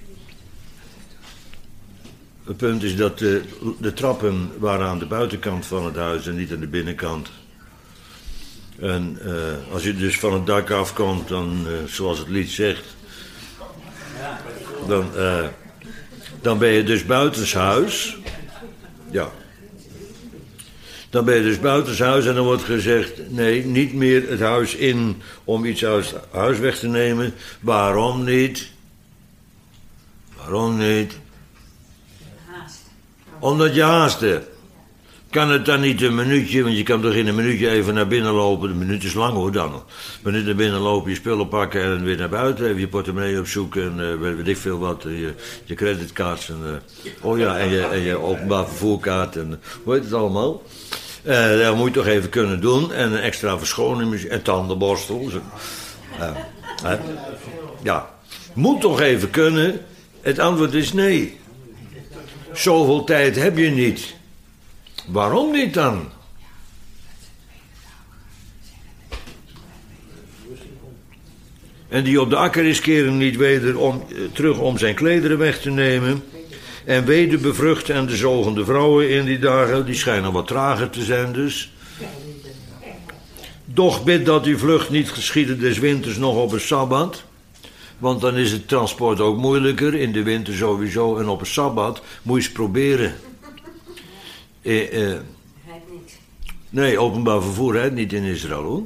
Het punt is dat de trappen waren aan de buitenkant van het huis en niet aan de binnenkant. En als je dus van het dak afkomt, dan, zoals het lied zegt, dan ben je dus buitenshuis. Ja. Dan ben je dus buitenshuis en dan wordt gezegd, nee, niet meer het huis in om iets uit het huis weg te nemen. Waarom niet? Waarom niet? Omdat je haast hebt. Kan het dan niet een minuutje, want je kan toch in een minuutje even naar binnen lopen. Een minuut is lang hoor dan. Een minuut naar binnen lopen, je spullen pakken en weer naar buiten. Even je portemonnee opzoeken en weet ik veel wat. Je creditcards en je openbaar vervoerkaart en hoe heet het allemaal. Dat moet je toch even kunnen doen. En een extra verschoning en tandenborstel. Ja, moet toch even kunnen. Het antwoord is nee. Zoveel tijd heb je niet. Waarom niet dan? En die op de akker is, keren niet weder terug om zijn klederen weg te nemen. En wee de bevruchte en de zogende vrouwen in die dagen, die schijnen wat trager te zijn dus. Doch bid dat uw vlucht niet geschiede des winters nog op een sabbat. Want dan is het transport ook moeilijker, in de winter sowieso. En op een sabbat moet je eens proberen. Nee, openbaar vervoer rijdt niet in Israël hoor.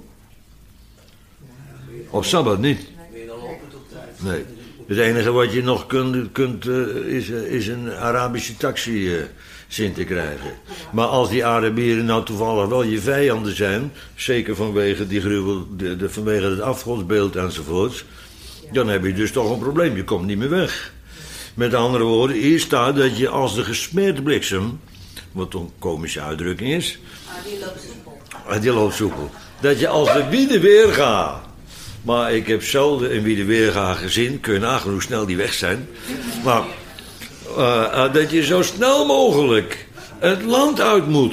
Op sabbat niet. Nee. Het enige wat je nog kunt is een Arabische taxi zien te krijgen. Maar als die Arabieren nou toevallig wel je vijanden zijn, zeker vanwege die gruwel, vanwege het afgodsbeeld enzovoorts, dan heb je dus toch een probleem. Je komt niet meer weg. Met andere woorden, hier staat dat je als de gesmeerde bliksem, wat een komische uitdrukking is. Die loopt soepel. Dat je als de wiede weer gaat. Maar ik heb zelden een wiede weerga gezien. Kun je nagaan hoe snel die weg zijn. Maar dat je zo snel mogelijk het land uit moet.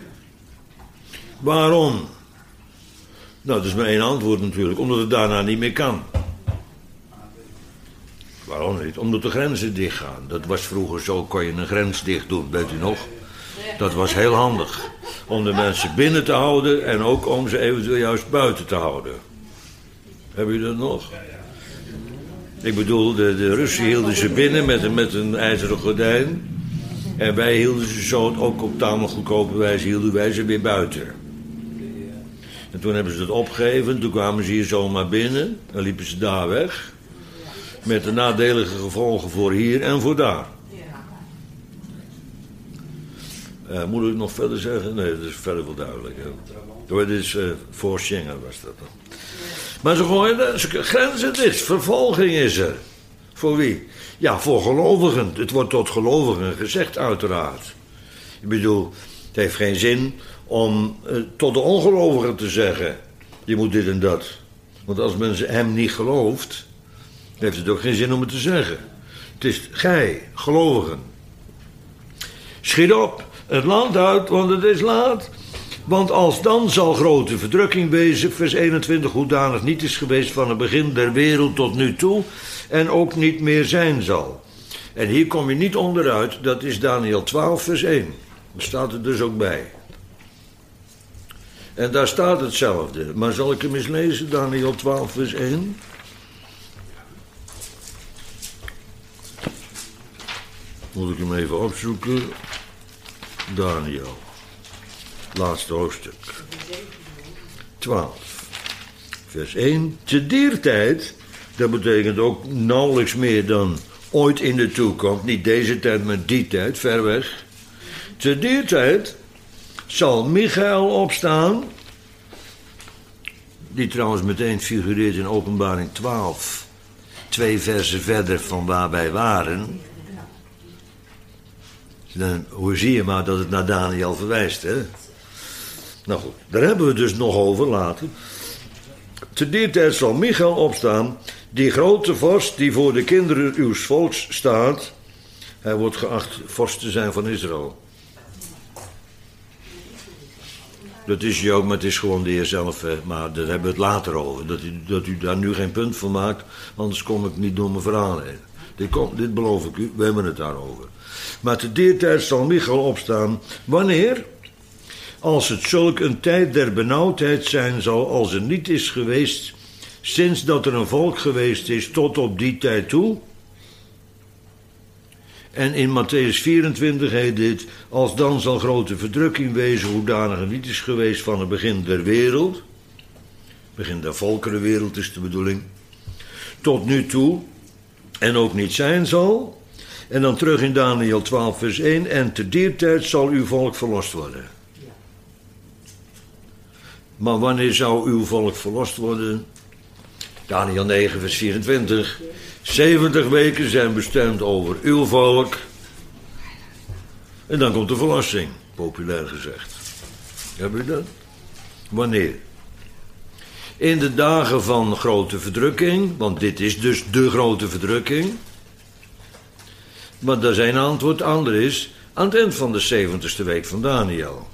Waarom? Nou, dat is maar één antwoord natuurlijk. Omdat het daarna niet meer kan. Waarom niet? Omdat de grenzen dichtgaan. Dat was vroeger zo, kon je een grens dicht doen, weet u nog? Dat was heel handig. Om de mensen binnen te houden en ook om ze eventueel juist buiten te houden. Hebben jullie dat nog? Ik bedoel, de Russen hielden ze binnen met een ijzeren gordijn. En wij hielden ze zo, ook op tamelijk goedkope wijze, hielden wij ze weer buiten. En toen hebben ze dat opgegeven, toen kwamen ze hier zomaar binnen. Dan liepen ze daar weg. Met de nadelige gevolgen voor hier en voor daar. Moet ik nog verder zeggen? Nee, dat is verder wel duidelijk. Dat is voor Schengen was dat. Maar ze gooien grenzen dit. Vervolging is er. Voor wie? Ja, voor gelovigen. Het wordt tot gelovigen gezegd uiteraard. Ik bedoel, het heeft geen zin om tot de ongelovigen te zeggen. Je moet dit en dat. Want als men hem niet gelooft, heeft het ook geen zin om het te zeggen. Het is gij, gelovigen. Schiet op, het land uit, want het is laat. Want als dan zal grote verdrukking wezen, vers 21, hoedanig niet is geweest van het begin der wereld tot nu toe, en ook niet meer zijn zal. En hier kom je niet onderuit, dat is Daniel 12, vers 1. Daar staat het dus ook bij. En daar staat hetzelfde. Maar zal ik hem eens lezen, Daniel 12, vers 1? Moet ik hem even opzoeken. Daniel. Laatste hoofdstuk. 12, vers 1. Te dier tijd, dat betekent ook nauwelijks meer dan ooit in de toekomst, niet deze tijd, maar die tijd, ver weg. Te dier tijd zal Michael opstaan, die trouwens meteen figureert in Openbaring 12, 2 versen verder van waar wij waren. Dan, hoe zie je maar dat het naar Daniel verwijst, hè? Nou goed, daar hebben we het dus nog over later. Te die tijd zal Michael opstaan, die grote vorst die voor de kinderen uws volks staat. Hij wordt geacht vorst te zijn van Israël. Dat is hij ook, maar het is gewoon de heer zelf. Maar daar hebben we het later over. Dat u daar nu geen punt van maakt, anders kom ik niet door mijn verhaal heen. Dit beloof ik u, we hebben het daarover. Maar te die tijd zal Michael opstaan. Wanneer? Als het zulk een tijd der benauwdheid zijn zal als er niet is geweest sinds dat er een volk geweest is tot op die tijd toe. En in Matthäus 24 heet dit, als dan zal grote verdrukking wezen, hoedanig er niet is geweest van het begin der wereld. Begin der volkerenwereld is de bedoeling. Tot nu toe. En ook niet zijn zal. En dan terug in Daniel 12 vers 1. En te dier tijd zal uw volk verlost worden. Maar wanneer zou uw volk verlost worden? Daniel 9 vers 24. 70 weken zijn bestemd over uw volk. En dan komt de verlossing, populair gezegd. Hebben u dat? Wanneer? In de dagen van grote verdrukking, want dit is dus de grote verdrukking. Maar daar zijn antwoord ander is, aan het eind van de 70ste week van Daniel.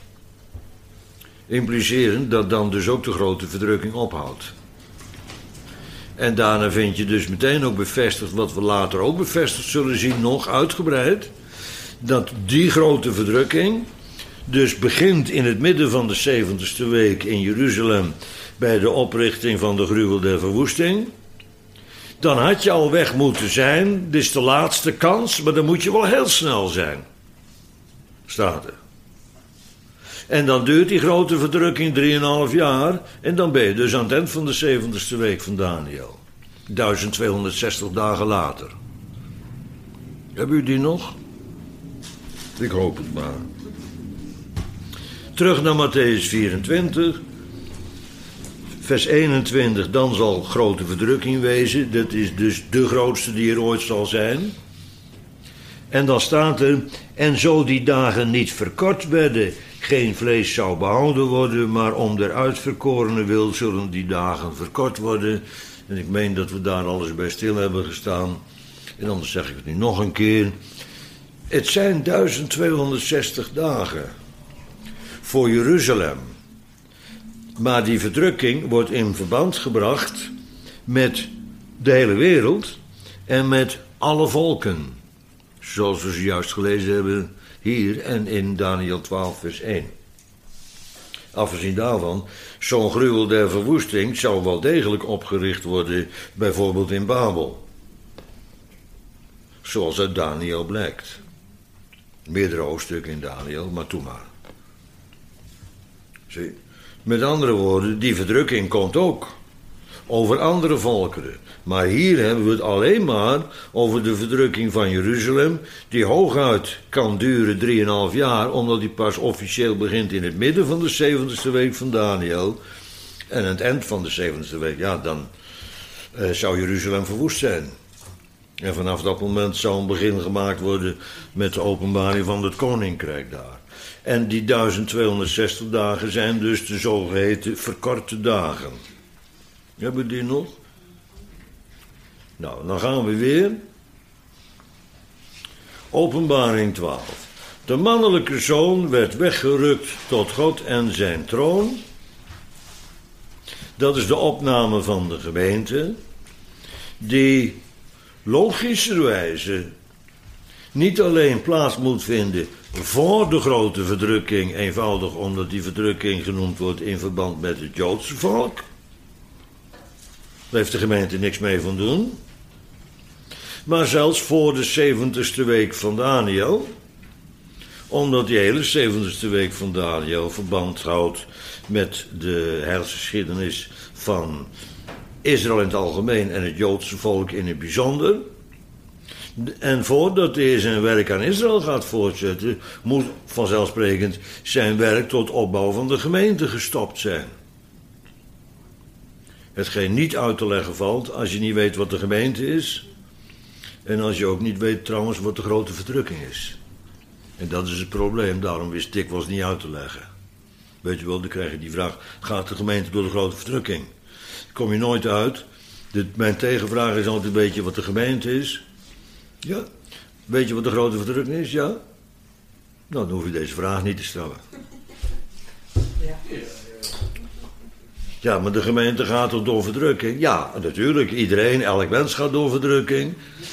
Implicerend dat dan dus ook de grote verdrukking ophoudt. En daarna vind je dus meteen ook bevestigd, wat we later ook bevestigd zullen zien, nog uitgebreid, dat die grote verdrukking dus begint in het midden van de 70ste week in Jeruzalem bij de oprichting van de gruwel der verwoesting. Dan had je al weg moeten zijn, dit is de laatste kans, maar dan moet je wel heel snel zijn. Staat er. En dan duurt die grote verdrukking 3,5 jaar. En dan ben je dus aan het eind van de 70ste week van Daniel. 1260 dagen later. Hebben u die nog? Ik hoop het maar. Terug naar Matthäus 24. Vers 21. Dan zal grote verdrukking wezen. Dat is dus de grootste die er ooit zal zijn. En dan staat er, en zo die dagen niet verkort werden, geen vlees zou behouden worden, maar om der uitverkorene wil zullen die dagen verkort worden. En ik meen dat we daar alles bij stil hebben gestaan. En anders zeg ik het nu nog een keer. Het zijn 1260 dagen voor Jeruzalem. Maar die verdrukking wordt in verband gebracht met de hele wereld en met alle volken. Zoals we zojuist gelezen hebben hier en in Daniel 12 vers 1. Afgezien daarvan, zo'n gruwel der verwoesting zou wel degelijk opgericht worden, bijvoorbeeld in Babel. Zoals uit Daniel blijkt. Meerdere hoofdstukken in Daniel, maar toe maar. Zie, met andere woorden, die verdrukking komt ook over andere volkeren. Maar hier hebben we het alleen maar over de verdrukking van Jeruzalem, die hooguit kan duren 3,5 jaar, omdat die pas officieel begint in het midden van de 70ste week van Daniel. En aan het eind van de 70ste week, ja, dan zou Jeruzalem verwoest zijn. En vanaf dat moment zou een begin gemaakt worden met de openbaring van het koninkrijk daar. En die 1260 dagen zijn dus de zogeheten verkorte dagen. Hebben we die nog? Nou, dan gaan we weer. Openbaring 12. De mannelijke zoon werd weggerukt tot God en zijn troon. Dat is de opname van de gemeente, die logischerwijze niet alleen plaats moet vinden voor de grote verdrukking, eenvoudig omdat die verdrukking genoemd wordt in verband met het Joodse volk. Daar heeft de gemeente niks mee van doen. Maar zelfs voor de 70ste week van Daniel, Omdat die hele 70ste week van Daniel verband houdt met de heilsgeschiedenis van Israël in het algemeen en het Joodse volk in het bijzonder. En voordat hij zijn werk aan Israël gaat voortzetten, moet vanzelfsprekend zijn werk tot opbouw van de gemeente gestopt zijn. Hetgeen niet uit te leggen valt als je niet weet wat de gemeente is. En als je ook niet weet trouwens wat de grote verdrukking is. En dat is het probleem, daarom wist dikwijls niet uit te leggen. Weet je wel, dan krijg je die vraag, gaat de gemeente door de grote verdrukking? Daar kom je nooit uit. Mijn tegenvraag is altijd, weet je wat de gemeente is? Ja. Weet je wat de grote verdrukking is? Ja. Nou, dan hoef je deze vraag niet te stellen. Ja, maar de gemeente gaat toch door verdrukking? Ja, natuurlijk. Iedereen, elk mens gaat door verdrukking.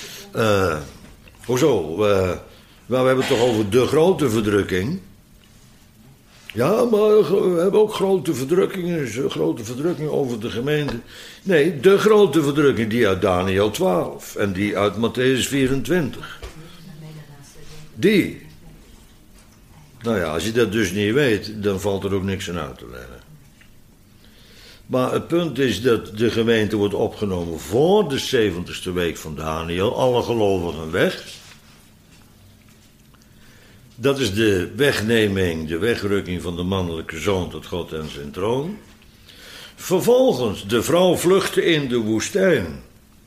Hoezo? Maar we hebben het toch over de grote verdrukking? Ja, maar we hebben ook grote verdrukkingen over de gemeente. Nee, de grote verdrukking die uit Daniel 12 en die uit Matthäus 24. Die. Nou ja, als je dat dus niet weet, dan valt er ook niks aan uit te leggen. Maar het punt is dat de gemeente wordt opgenomen voor de 70ste week van Daniel. Alle gelovigen weg. Dat is de wegneming, de wegrukking van de mannelijke zoon tot God en zijn troon. Vervolgens, de vrouw vluchtte in de woestijn.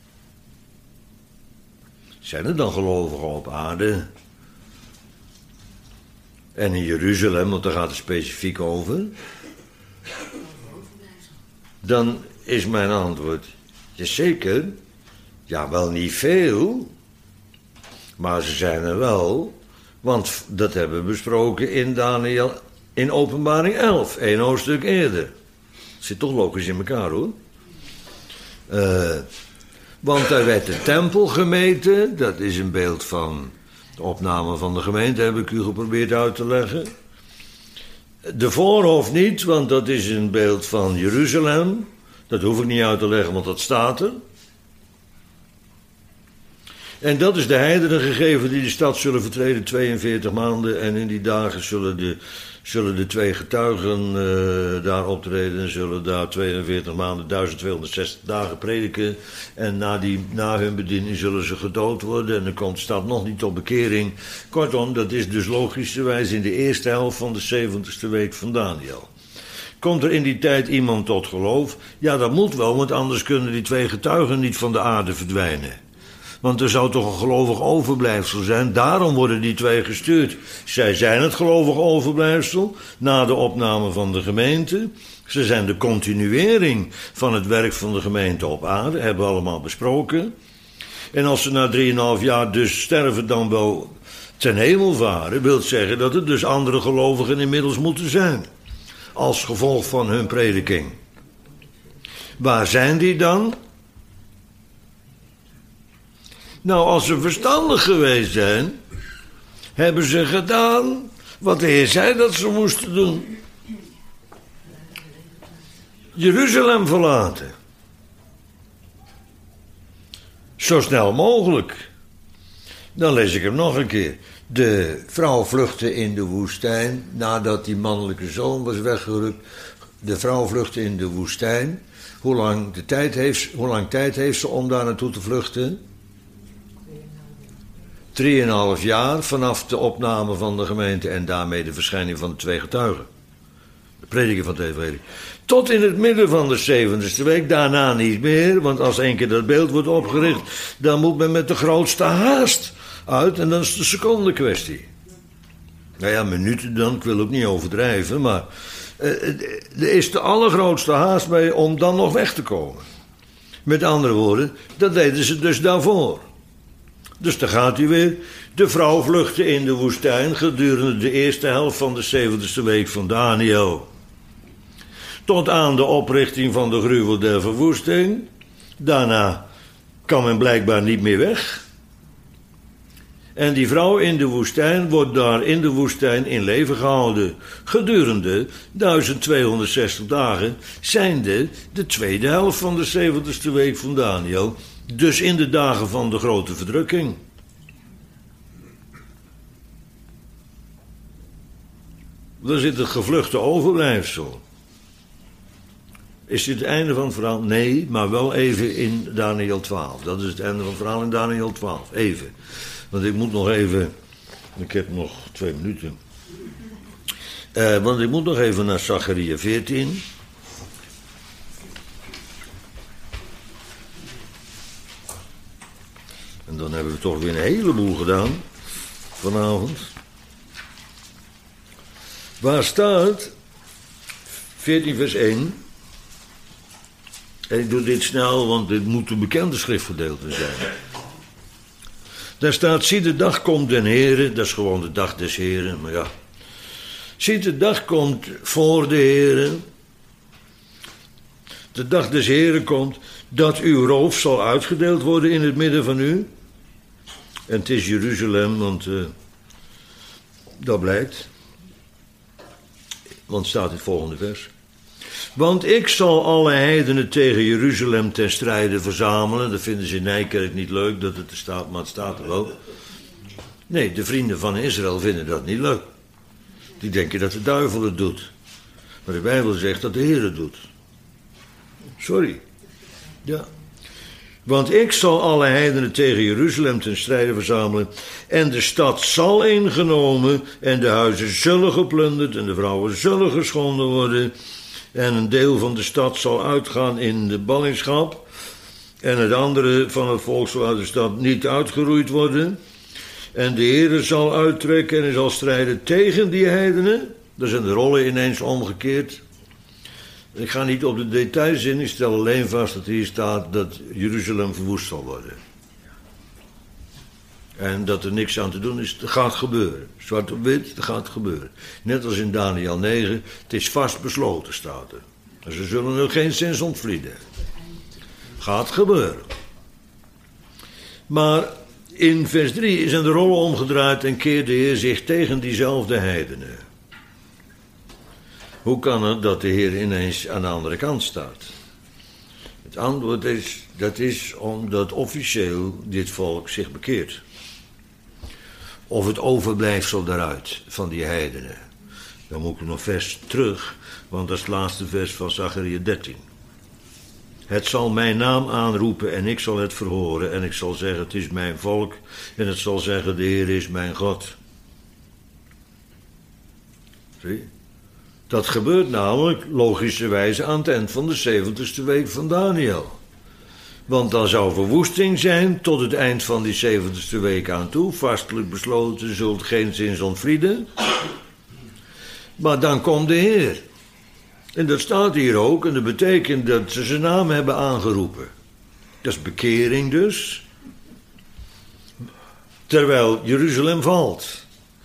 Zijn er dan gelovigen op aarde? En in Jeruzalem, want daar gaat het specifiek over. Dan is mijn antwoord, jazeker, ja wel niet veel, maar ze zijn er wel, want dat hebben we besproken in Daniel, in Openbaring 11, 1 hoofdstuk eerder. Het zit toch logisch in elkaar hoor. Want daar werd de tempel gemeten, dat is een beeld van de opname van de gemeente, heb ik u geprobeerd uit te leggen. De voorhof niet, want dat is een beeld van Jeruzalem. Dat hoef ik niet uit te leggen, want dat staat er. En dat is de heidenen gegeven die de stad zullen vertreden 42 maanden. En in die dagen zullen de 2 getuigen daar optreden. En zullen daar 42 maanden, 1260 dagen prediken. En na hun bediening zullen ze gedood worden. En dan komt de stad nog niet tot bekering. Kortom, dat is dus logischerwijs in de eerste helft van de 70ste week van Daniel. Komt er in die tijd iemand tot geloof? Ja, dat moet wel, want anders kunnen die 2 getuigen niet van de aarde verdwijnen. Want er zou toch een gelovig overblijfsel zijn. Daarom worden die 2 gestuurd. Zij zijn het gelovig overblijfsel na de opname van de gemeente. Ze zijn de continuering van het werk van de gemeente op aarde. Hebben we allemaal besproken. En als ze na 3,5 jaar dus sterven dan wel ten hemel varen, wil zeggen dat er dus andere gelovigen inmiddels moeten zijn. Als gevolg van hun prediking. Waar zijn die dan? Nou, als ze verstandig geweest zijn, hebben ze gedaan wat de Heer zei dat ze moesten doen. Jeruzalem verlaten. Zo snel mogelijk. Dan lees ik hem nog een keer. De vrouw vluchtte in de woestijn nadat die mannelijke zoon was weggerukt. De vrouw vluchtte in de woestijn. Hoe lang tijd heeft ze om daar naartoe te vluchten? 3,5 jaar vanaf de opname van de gemeente en daarmee de verschijning van de 2 getuigen. De prediking van de evangelie. Tot in het midden van de 70ste week, daarna niet meer, want als 1 keer dat beeld wordt opgericht, dan moet men met de grootste haast uit en dan is het een seconde kwestie. Nou ja, minuten dan, ik wil ook niet overdrijven, maar er is de allergrootste haast mee om dan nog weg te komen. Met andere woorden, dat deden ze dus daarvoor. Dus daar gaat hij weer. De vrouw vluchtte in de woestijn gedurende de eerste helft van de 70ste week van Daniel. Tot aan de oprichting van de gruwel der verwoesting. Daarna kan men blijkbaar niet meer weg. En die vrouw in de woestijn wordt daar in de woestijn in leven gehouden. Gedurende 1260 dagen, zijnde de tweede helft van de 70ste week van Daniel. Dus in de dagen van de grote verdrukking. Daar zit het gevluchte overblijfsel. Is dit het einde van het verhaal? Nee, maar wel even in Daniël 12. Dat is het einde van het verhaal in Daniël 12. Even. Want ik moet nog even... Ik heb nog 2 minuten. Want ik moet nog even naar Zacharia 14. En dan hebben we toch weer een heleboel gedaan vanavond. Waar staat 14 vers 1. En ik doe dit snel, want dit moeten bekende schriftgedeelten zijn. Daar staat, zie de dag komt den Heere, dat is gewoon de dag des Heeren, maar ja. Zie de dag komt voor de Heere. De dag des Heeren komt, dat uw roof zal uitgedeeld worden in het midden van u. En het is Jeruzalem, want dat blijkt. Want staat in het volgende vers. Want ik zal alle heidenen tegen Jeruzalem ten strijde verzamelen. Dat vinden ze in Nijkerk niet leuk dat het er staat, maar het staat er wel. Nee, de vrienden van Israël vinden dat niet leuk. Die denken dat de duivel het doet. Maar de Bijbel zegt dat de Heer het doet. Sorry. Ja. Want ik zal alle heidenen tegen Jeruzalem ten strijde verzamelen. En de stad zal ingenomen. En de huizen zullen geplunderd. En de vrouwen zullen geschonden worden. En een deel van de stad zal uitgaan in de ballingschap. En het andere van het volk zal uit de stad niet uitgeroeid worden. En de Heere zal uittrekken en hij zal strijden tegen die heidenen. Daar zijn de rollen ineens omgekeerd. Ik ga niet op de details in, ik stel alleen vast dat hier staat dat Jeruzalem verwoest zal worden. En dat er niks aan te doen is, dat gaat gebeuren. Zwart op wit, dat gaat gebeuren. Net als in Daniël 9, het is vast besloten, staat er. En ze zullen er geen zins ontvlieden. Gaat gebeuren. Maar in vers 3 zijn de rollen omgedraaid en keert de Heer zich tegen diezelfde heidenen. Hoe kan het dat de Heer ineens aan de andere kant staat? Het antwoord is, dat is omdat officieel dit volk zich bekeert. Of het overblijfsel daaruit van die heidenen. Dan moet ik nog vers terug, want dat is het laatste vers van Zacharia 13. Het zal mijn naam aanroepen en ik zal het verhoren. En ik zal zeggen, het is mijn volk. En het zal zeggen, de Heer is mijn God. Zie? Dat gebeurt namelijk logischerwijze aan het eind van de 70ste week van Daniël. Want dan zou verwoesting zijn tot het eind van die 70ste week aan toe. Vastelijk besloten, zult geen zins ontvlieden. Maar dan komt de Heer. En dat staat hier ook. En dat betekent dat ze zijn naam hebben aangeroepen. Dat is bekering dus. Terwijl Jeruzalem valt.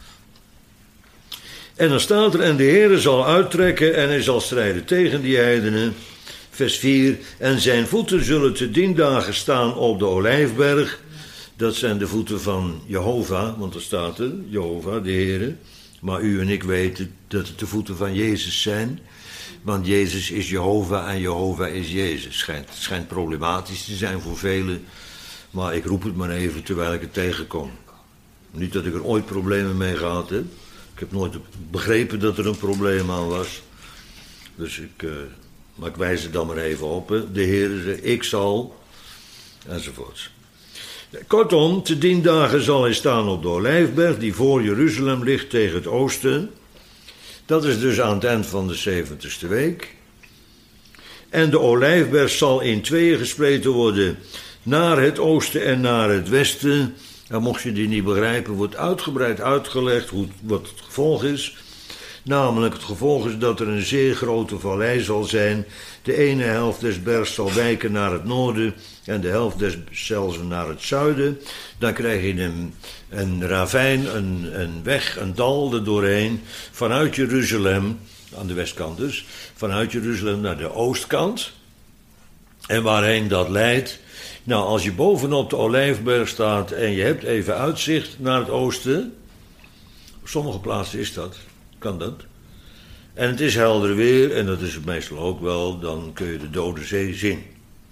En dan staat er, en de Heere zal uittrekken en hij zal strijden tegen die heidenen. Vers 4, en zijn voeten zullen te 10 dagen staan op de Olijfberg. Dat zijn de voeten van Jehovah, want er staat er, Jehovah, de Heere. Maar u en ik weten dat het de voeten van Jezus zijn. Want Jezus is Jehovah en Jehovah is Jezus. Het schijnt problematisch te zijn voor velen. Maar ik roep het maar even terwijl ik het tegenkom. Niet dat ik er ooit problemen mee gehad heb. Ik heb nooit begrepen dat er een probleem aan was. Dus maar ik wijs het dan maar even op. Hè. De Heer zegt, ik zal, enzovoorts. Kortom, te 10 dagen zal hij staan op de Olijfberg, die voor Jeruzalem ligt tegen het oosten. Dat is dus aan het eind van de 70ste week. En de Olijfberg zal in 2 gespleten worden, naar het oosten en naar het westen. En mocht je die niet begrijpen, wordt uitgebreid uitgelegd wat het gevolg is. Namelijk, het gevolg is dat er een zeer grote vallei zal zijn. De ene helft des bergs zal wijken naar het noorden en de helft des zelfs naar het zuiden. Dan krijg je een ravijn, een weg, een dal er doorheen. Vanuit Jeruzalem, aan de westkant dus, vanuit Jeruzalem naar de oostkant. En waarheen dat leidt. Nou, als je bovenop de Olijfberg staat en je hebt even uitzicht naar het oosten. Op sommige plaatsen is dat, kan dat. En het is helder weer, en dat is het meestal ook wel, dan kun je de Dode Zee zien.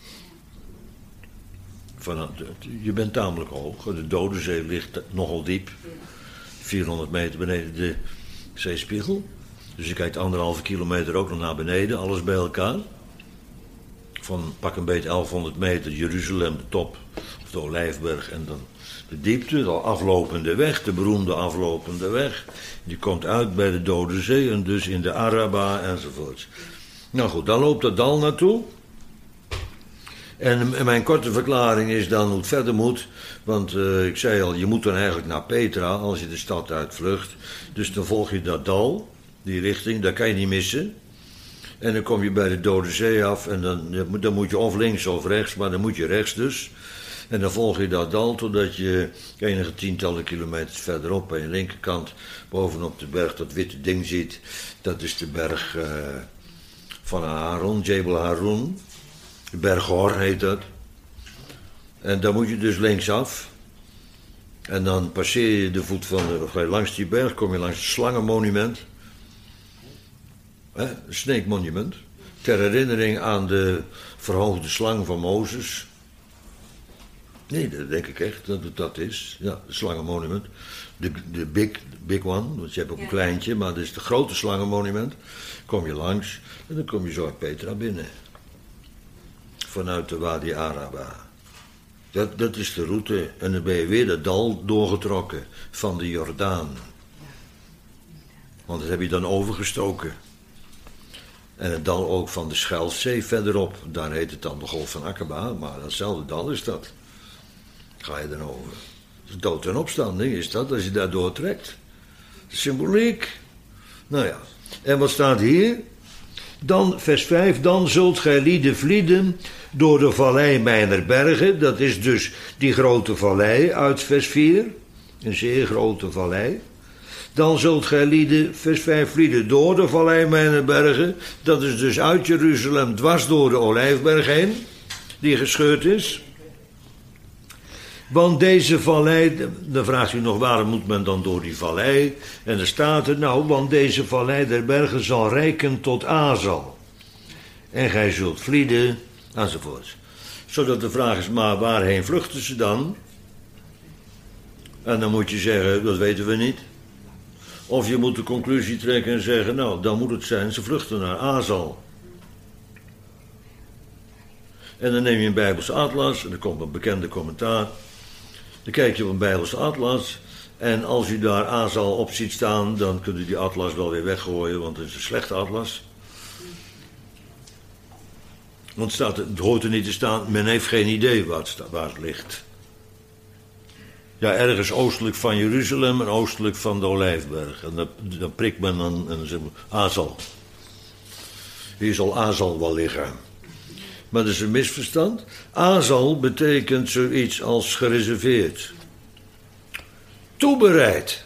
Je bent tamelijk hoog, de Dode Zee ligt nogal diep. 400 meter beneden de zeespiegel. Dus je kijkt 1,5 kilometer ook nog naar beneden, alles bij elkaar. Van pak een beetje 1100 meter, Jeruzalem, de top, of de Olijfberg, en dan de diepte, de aflopende weg, de beroemde aflopende weg. Die komt uit bij de Dode Zee en dus in de Araba enzovoorts. Nou goed, dan loopt dat dal naartoe. En mijn korte verklaring is dan hoe het verder moet. Want ik zei al, je moet dan eigenlijk naar Petra als je de stad uitvlucht. Dus dan volg je dat dal, die richting, dat kan je niet missen. En dan kom je bij de Dode Zee af en dan moet je of links of rechts, maar dan moet je rechts dus. En dan volg je dat dal totdat je enige tientallen kilometers verderop aan je linkerkant bovenop de berg dat witte ding ziet. Dat is de berg van Aaron, Jebel Harun. De berg Hor heet dat. En dan moet je dus linksaf. En dan passeer je de voet van langs die berg, kom je langs het slangenmonument. Een sneekmonument. Ter herinnering aan de verhoogde slang van Mozes. Nee, dat denk ik echt dat het dat is. Ja, het slangenmonument. De big one, want je hebt ook een kleintje, maar dat is de grote slangenmonument. Kom je langs en dan kom je zo uit Petra binnen. Vanuit de Wadi Araba. Dat is de route. En dan ben je weer dat dal doorgetrokken van de Jordaan. Want dat heb je dan overgestoken. En het dal ook van de Schelfzee verderop. Daar heet het dan de Golf van Aqaba, maar datzelfde dal is dat. Ga je dan over. Dood en opstanding is dat, als je daar doortrekt. Symboliek. Nou ja. En wat staat hier? Dan, vers 5, dan zult gij lieden vlieden door de vallei mijner bergen. Dat is dus die grote vallei uit vers 4. Een zeer grote vallei. Dan zult gij lieden, vers 5, vlieden door de vallei mijner bergen. Dat is dus uit Jeruzalem dwars door de Olijfberg heen, die gescheurd is. Want deze vallei, dan vraagt u nog waarom moet men dan door die vallei? En dan staat er, nou, want deze vallei der bergen zal reiken tot Azal. En gij zult vlieden, enzovoort. Zodat de vraag is, maar waarheen vluchten ze dan? En dan moet je zeggen, dat weten we niet. Of je moet de conclusie trekken en zeggen, nou, dan moet het zijn, ze vluchten naar Azal. En dan neem je een Bijbelse atlas, en er komt een bekende commentaar. Dan kijk je op een Bijbelse atlas, en als u daar Azal op ziet staan, dan kunt u die atlas wel weer weggooien, want het is een slechte atlas. Want het hoort er niet te staan, men heeft geen idee waar het ligt. Ja, ergens oostelijk van Jeruzalem en oostelijk van de Olijfberg. En dan prikt men dan en dan zegt men, Azal. Hier zal Azal wel liggen. Maar dat is een misverstand. Azal betekent zoiets als gereserveerd. Toebereid.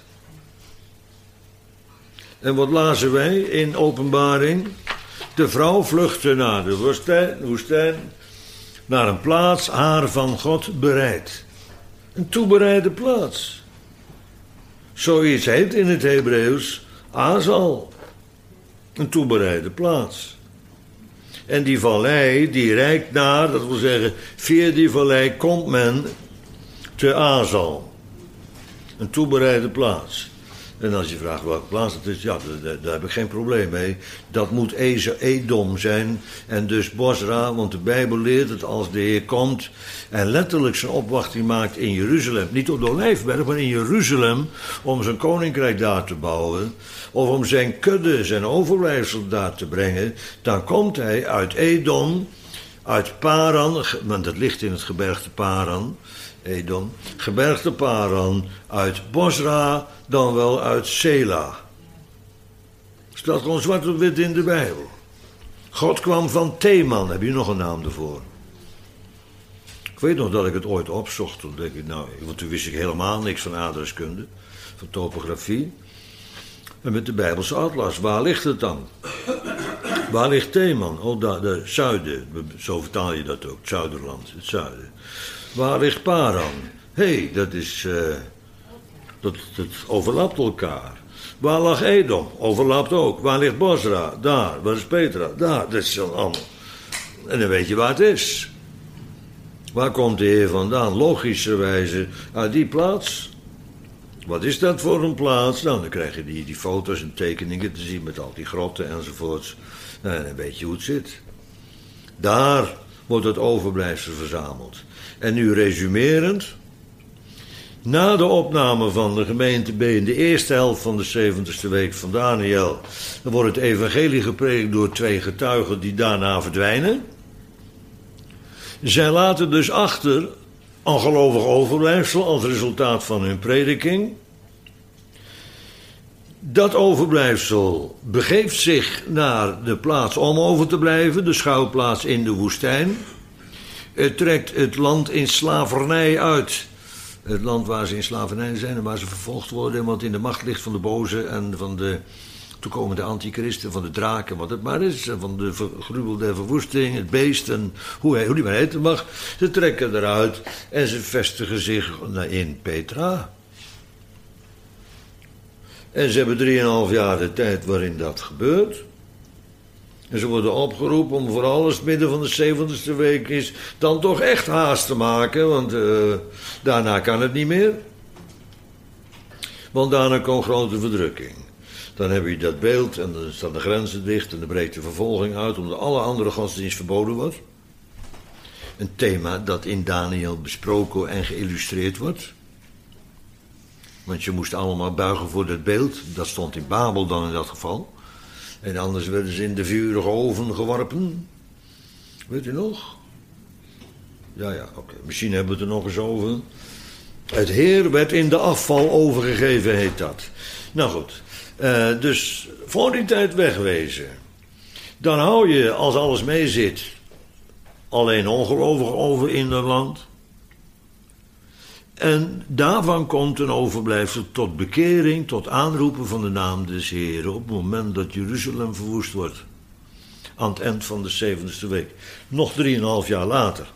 En wat lazen wij in Openbaring? De vrouw vluchtte naar de woestijn, naar een plaats haar van God bereid. Een toebereide plaats. Zoiets heet in het Hebreeuws Azal. Een toebereide plaats. En die vallei, die reikt naar, dat wil zeggen, via die vallei komt men te Azal. Een toebereide plaats. En als je vraagt welke plaats het is, ja, daar heb ik geen probleem mee. Dat moet Edom zijn en dus Bosra, want de Bijbel leert dat als de Heer komt en letterlijk zijn opwachting maakt in Jeruzalem, niet op de Olijfberg, maar in Jeruzalem, om zijn koninkrijk daar te bouwen, of om zijn kudde, zijn overblijfsel daar te brengen, dan komt hij uit Edom, uit Paran, want dat ligt in het gebergte Paran, Edom, gebergte Paran, uit Bosra, dan wel uit Sela. Staat gewoon zwart op wit in de Bijbel. God kwam van Teman, heb je nog een naam ervoor? Ik weet nog dat ik het ooit opzocht, toen denk ik, nou, want toen wist ik helemaal niks van adreskunde, van topografie. En met de Bijbelse atlas, waar ligt het dan? Waar ligt Teman? Oh, daar, de zuiden, zo vertaal je dat ook, het zuiderland, het zuiden. Waar ligt Paran? Hé, dat is, dat overlapt elkaar. Waar lag Edom? Overlapt ook. Waar ligt Bosra? Daar. Waar is Petra? Daar. Dat is dan allemaal. En dan weet je waar het is. Waar komt de Heer vandaan? Logischerwijze uit die plaats. Wat is dat voor een plaats? Nou, dan krijg je die foto's en tekeningen te zien met al die grotten enzovoorts. Nou, dan weet je hoe het zit. Daar wordt het overblijfsel verzameld. En nu resumerend. Na de opname van de gemeente B in de eerste helft van de 70ste week van Daniël, dan wordt het evangelie gepredikt door 2 getuigen die daarna verdwijnen. Zij laten dus achter een gelovig overblijfsel als resultaat van hun prediking. Dat overblijfsel begeeft zich naar de plaats om over te blijven, de schuilplaats in de woestijn. Het trekt het land in slavernij uit. Het land waar ze in slavernij zijn en waar ze vervolgd worden, want in de macht ligt van de boze en van de toekomende antichristen, van de draken, wat het maar is, en van de gruwel der verwoesting, het beest en hoe die maar heten mag. Ze trekken eruit en ze vestigen zich in Petra. En ze hebben 3,5 jaar de tijd waarin dat gebeurt. En ze worden opgeroepen om vooral als het midden van de 70ste week is, dan toch echt haast te maken, want daarna kan het niet meer. Want daarna komt grote verdrukking. Dan heb je dat beeld en dan staan de grenzen dicht en dan breekt de vervolging uit omdat alle andere godsdienst verboden wordt. Een thema dat in Daniël besproken en geïllustreerd wordt. Want je moest allemaal buigen voor dat beeld. Dat stond in Babel dan in dat geval. En anders werden ze in de vurige oven geworpen. Weet u nog? Ja, oké. Misschien hebben we het er nog eens over. Het Heer werd in de afval overgegeven, heet dat. Nou goed. Dus voor die tijd wegwezen. Dan hou je, als alles mee zit, alleen ongelovigen over in dat land. En daarvan komt een overblijfsel tot bekering, tot aanroepen van de naam des Heeren op het moment dat Jeruzalem verwoest wordt. Aan het eind van de 70ste week. Nog 3,5 jaar later.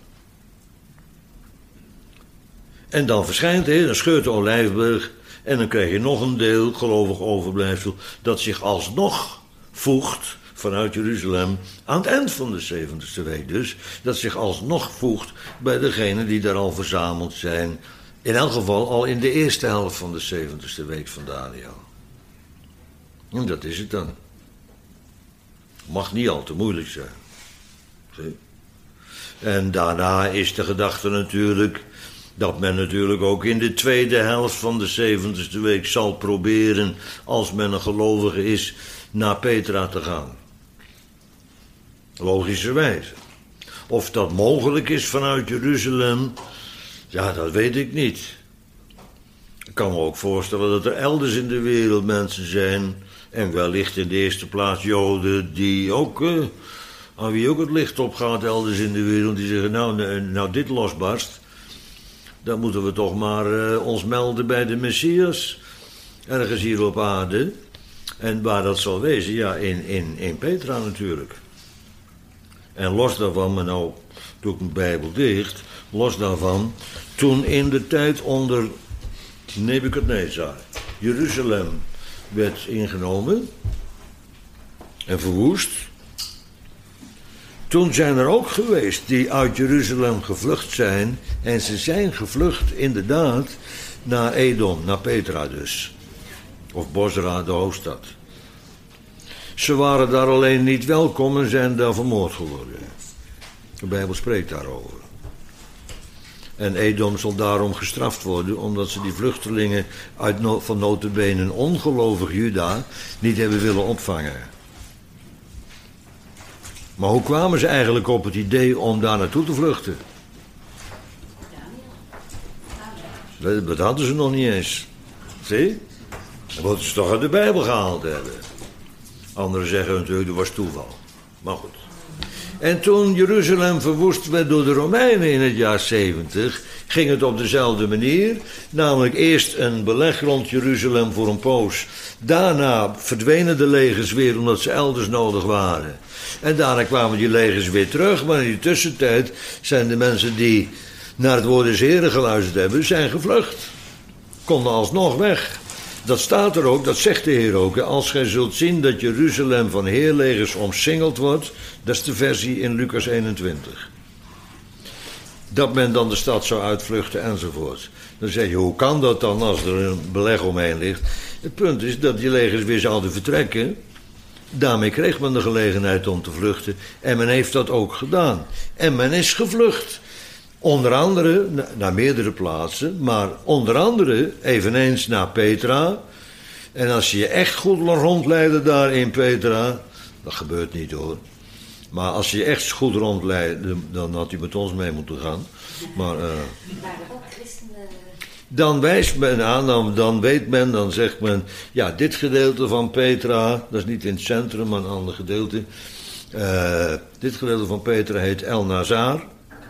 En dan verschijnt de Heer, dan scheurt de olijfberg en dan krijg je nog een deel gelovig overblijfsel dat zich alsnog voegt vanuit Jeruzalem aan het eind van de 70ste week dus, dat zich alsnog voegt bij degenen die daar al verzameld zijn. In elk geval al in de eerste helft van de 70ste week van Daniël. En dat is het dan. Mag niet al te moeilijk zijn. Zie? En daarna is de gedachte natuurlijk dat men natuurlijk ook in de tweede helft van de 70ste week zal proberen, als men een gelovige is, naar Petra te gaan. Logischerwijze. Of dat mogelijk is vanuit Jeruzalem, ja, dat weet ik niet. Ik kan me ook voorstellen dat er elders in de wereld mensen zijn, en wellicht in de eerste plaats Joden, die ook, aan wie ook het licht opgaat elders in de wereld, die zeggen, nou dit losbarst, dan moeten we toch maar ons melden bij de Messias, ergens hier op aarde. En waar dat zal wezen, ja, in Petra natuurlijk. En los daarvan, maar nou doe ik mijn Bijbel dicht, los daarvan, toen in de tijd onder Nebukadnezar Jeruzalem werd ingenomen en verwoest, toen zijn er ook geweest die uit Jeruzalem gevlucht zijn, en ze zijn gevlucht inderdaad naar Edom, naar Petra dus, of Bosra, de hoofdstad. Ze waren daar alleen niet welkom en zijn daar vermoord geworden. De Bijbel spreekt daarover. En Edom zal daarom gestraft worden, omdat ze die vluchtelingen van nota bene een ongelovig Juda niet hebben willen opvangen. Maar hoe kwamen ze eigenlijk op het idee om daar naartoe te vluchten? Dat hadden ze nog niet eens. Zie? Dat moeten ze toch uit de Bijbel gehaald hebben. Anderen zeggen natuurlijk, dat was toeval. Maar goed. En toen Jeruzalem verwoest werd door de Romeinen in het jaar 70, ging het op dezelfde manier. Namelijk eerst een beleg rond Jeruzalem voor een poos. Daarna verdwenen de legers weer omdat ze elders nodig waren. En daarna kwamen die legers weer terug. Maar in die tussentijd zijn de mensen die naar het woord des Heren geluisterd hebben, zijn gevlucht. Konden alsnog weg. Dat staat er ook, dat zegt de Heer ook. Als gij zult zien dat Jeruzalem van heerlegers omsingeld wordt. Dat is de versie in Lucas 21. dat men dan de stad zou uitvluchten enzovoort. Dan zeg je, hoe kan dat dan als er een beleg omheen ligt? Het punt is dat die legers weer zouden vertrekken. Daarmee kreeg men de gelegenheid om te vluchten. En men heeft dat ook gedaan. En men is gevlucht. Onder andere naar meerdere plaatsen. Maar onder andere eveneens naar Petra. En als je je echt goed rondleidde daar in Petra. Dat gebeurt niet hoor. Maar als je echt goed rondleidde, dan had hij met ons mee moeten gaan. Maar dan wijst men aan, dan weet men, dan zegt men... Ja, dit gedeelte van Petra, dat is niet in het centrum, maar een ander gedeelte. Dit gedeelte van Petra heet El Nazar.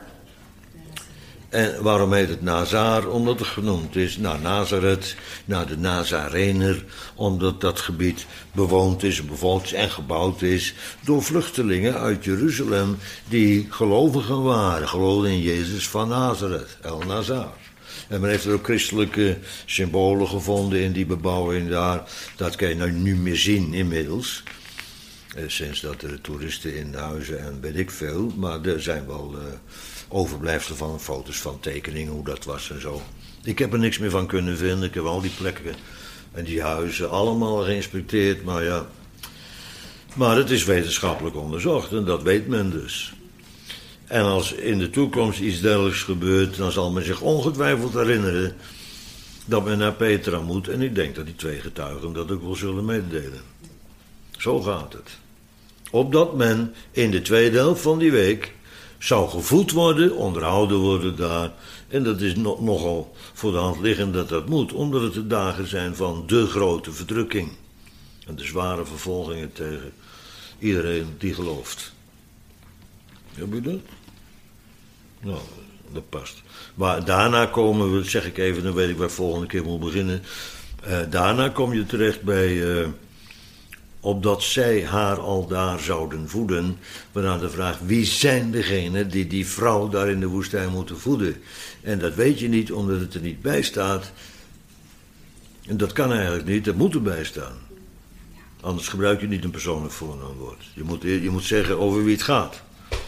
En waarom heet het Nazar? Omdat het genoemd is naar Nazareth, naar de Nazarener. Omdat dat gebied bewoond is, bevolkt en gebouwd is door vluchtelingen uit Jeruzalem die gelovigen waren. Geloofden in Jezus van Nazareth, El Nazar. En men heeft er ook christelijke symbolen gevonden in die bebouwing daar. Dat kan je nou niet meer zien inmiddels. Sinds dat er toeristen in huizen en weet ik veel. Maar er zijn wel overblijfselen van foto's van tekeningen, hoe dat was en zo. Ik heb er niks meer van kunnen vinden. Ik heb al die plekken en die huizen allemaal geïnspecteerd. Maar ja, maar het is wetenschappelijk onderzocht en dat weet men dus. En als in de toekomst iets dergelijks gebeurt, dan zal men zich ongetwijfeld herinneren dat men naar Petra moet. En ik denk dat die twee getuigen dat ook wel zullen mededelen. Zo gaat het. Opdat men in de tweede helft van die week zou gevoed worden, onderhouden worden daar. En dat is nogal voor de hand liggend dat dat moet, omdat het de dagen zijn van de grote verdrukking. En de zware vervolgingen tegen iedereen die gelooft. Heb je dat? Nou, dat past. Maar daarna komen we, zeg ik even, dan weet ik waar ik volgende keer moet beginnen. Daarna kom je terecht bij, opdat zij haar al daar zouden voeden. Waarna de vraag, wie zijn degenen die die vrouw daar in de woestijn moeten voeden? En dat weet je niet, omdat het er niet bij staat. En dat kan eigenlijk niet, dat moet erbij staan. Anders gebruik je niet een persoonlijk voornaamwoord. Je moet zeggen over wie het gaat.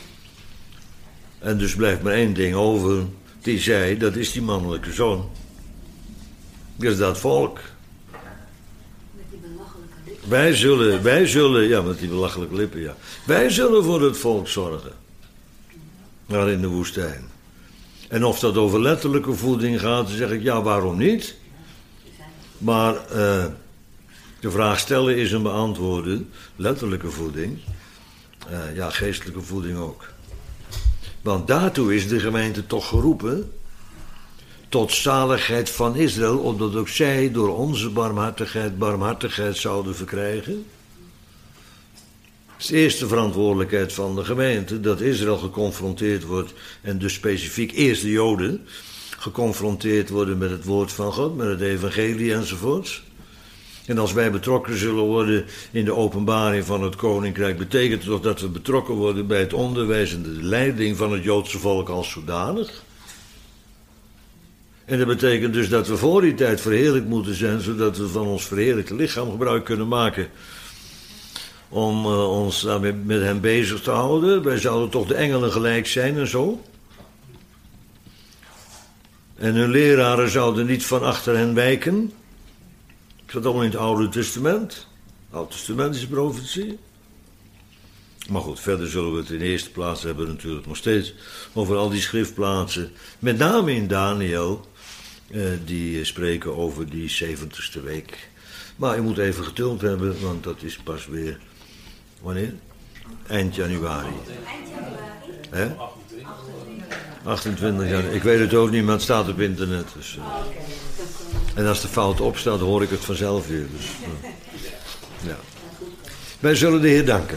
En dus blijft maar één ding over. Die zei, dat is die mannelijke zoon. Dat is dat volk. Met die belachelijke lippen. Wij zullen, ja, met die belachelijke lippen, ja. Wij zullen voor het volk zorgen. Daar in de woestijn. En of dat over letterlijke voeding gaat, dan zeg ik, ja, waarom niet? Maar de vraag stellen is een beantwoorden. Letterlijke voeding. Ja, geestelijke voeding ook. Want daartoe is de gemeente toch geroepen tot zaligheid van Israël, opdat ook zij door onze barmhartigheid zouden verkrijgen. Het is de eerste verantwoordelijkheid van de gemeente, dat Israël geconfronteerd wordt, en dus specifiek eerst de Joden, geconfronteerd worden met het woord van God, met het evangelie enzovoorts. En als wij betrokken zullen worden in de openbaring van het koninkrijk, betekent het toch dat we betrokken worden bij het onderwijs en de leiding van het Joodse volk als zodanig. En dat betekent dus dat we voor die tijd verheerlijk moeten zijn, zodat we van ons verheerlijkte lichaam gebruik kunnen maken om ons daarmee met hem bezig te houden. Wij zouden toch de engelen gelijk zijn en zo. En hun leraren zouden niet van achter hen wijken. Ik zat allemaal in het Oude Testament. Het Oude Testament is profetie. Maar goed, verder zullen we het in de eerste plaats hebben natuurlijk nog steeds over al die schriftplaatsen. Met name in Daniel, die spreken over die 70ste week. Maar je moet even geduld hebben, want dat is pas weer, wanneer? Eind januari. Eind Hè? januari? 28 januari. Ik weet het ook niet, maar het staat op internet. Dus, en als de fout opstaat, hoor ik het vanzelf weer. Dus, ja. Wij zullen de Heer danken.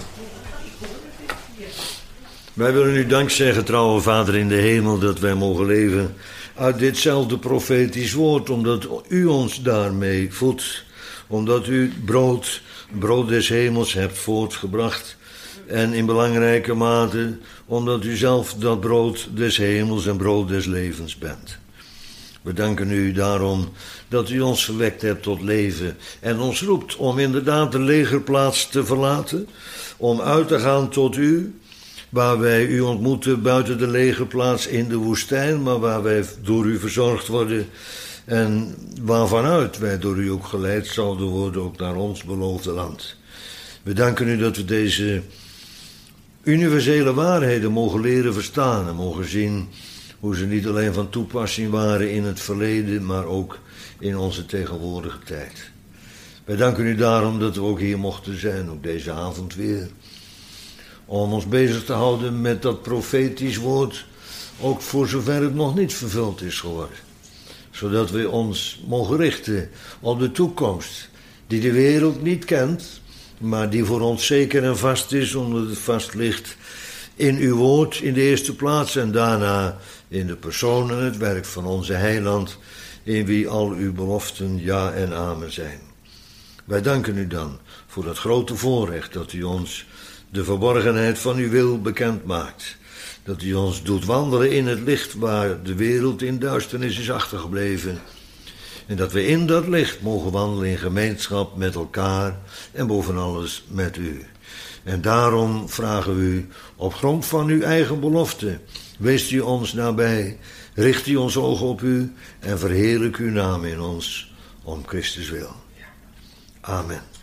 Wij willen u dank zeggen, trouwe Vader in de hemel, dat wij mogen leven uit ditzelfde profetisch woord, omdat u ons daarmee voedt. Omdat u brood des hemels hebt voortgebracht. En in belangrijke mate, omdat u zelf dat brood des hemels en brood des levens bent. We danken u daarom dat u ons gewekt hebt tot leven en ons roept om inderdaad de legerplaats te verlaten, om uit te gaan tot u, waar wij u ontmoeten buiten de legerplaats in de woestijn, maar waar wij door u verzorgd worden en waarvanuit wij door u ook geleid zouden worden, ook naar ons beloofde land. We danken u dat we deze universele waarheden mogen leren verstaan en mogen zien hoe ze niet alleen van toepassing waren in het verleden, maar ook in onze tegenwoordige tijd. Wij danken u daarom dat we ook hier mochten zijn, ook deze avond weer, om ons bezig te houden met dat profetisch woord, ook voor zover het nog niet vervuld is geworden. Zodat we ons mogen richten op de toekomst, die de wereld niet kent, maar die voor ons zeker en vast is, omdat het vast ligt in uw woord in de eerste plaats en daarna in de persoon en het werk van onze heiland, in wie al uw beloften ja en amen zijn. Wij danken u dan voor dat grote voorrecht dat u ons de verborgenheid van uw wil bekend maakt. Dat u ons doet wandelen in het licht waar de wereld in duisternis is achtergebleven. En dat we in dat licht mogen wandelen in gemeenschap met elkaar en boven alles met u. En daarom vragen we u op grond van uw eigen belofte, wees u ons nabij, richt u ons ogen op u en verheerlijk uw naam in ons om Christus wil. Amen.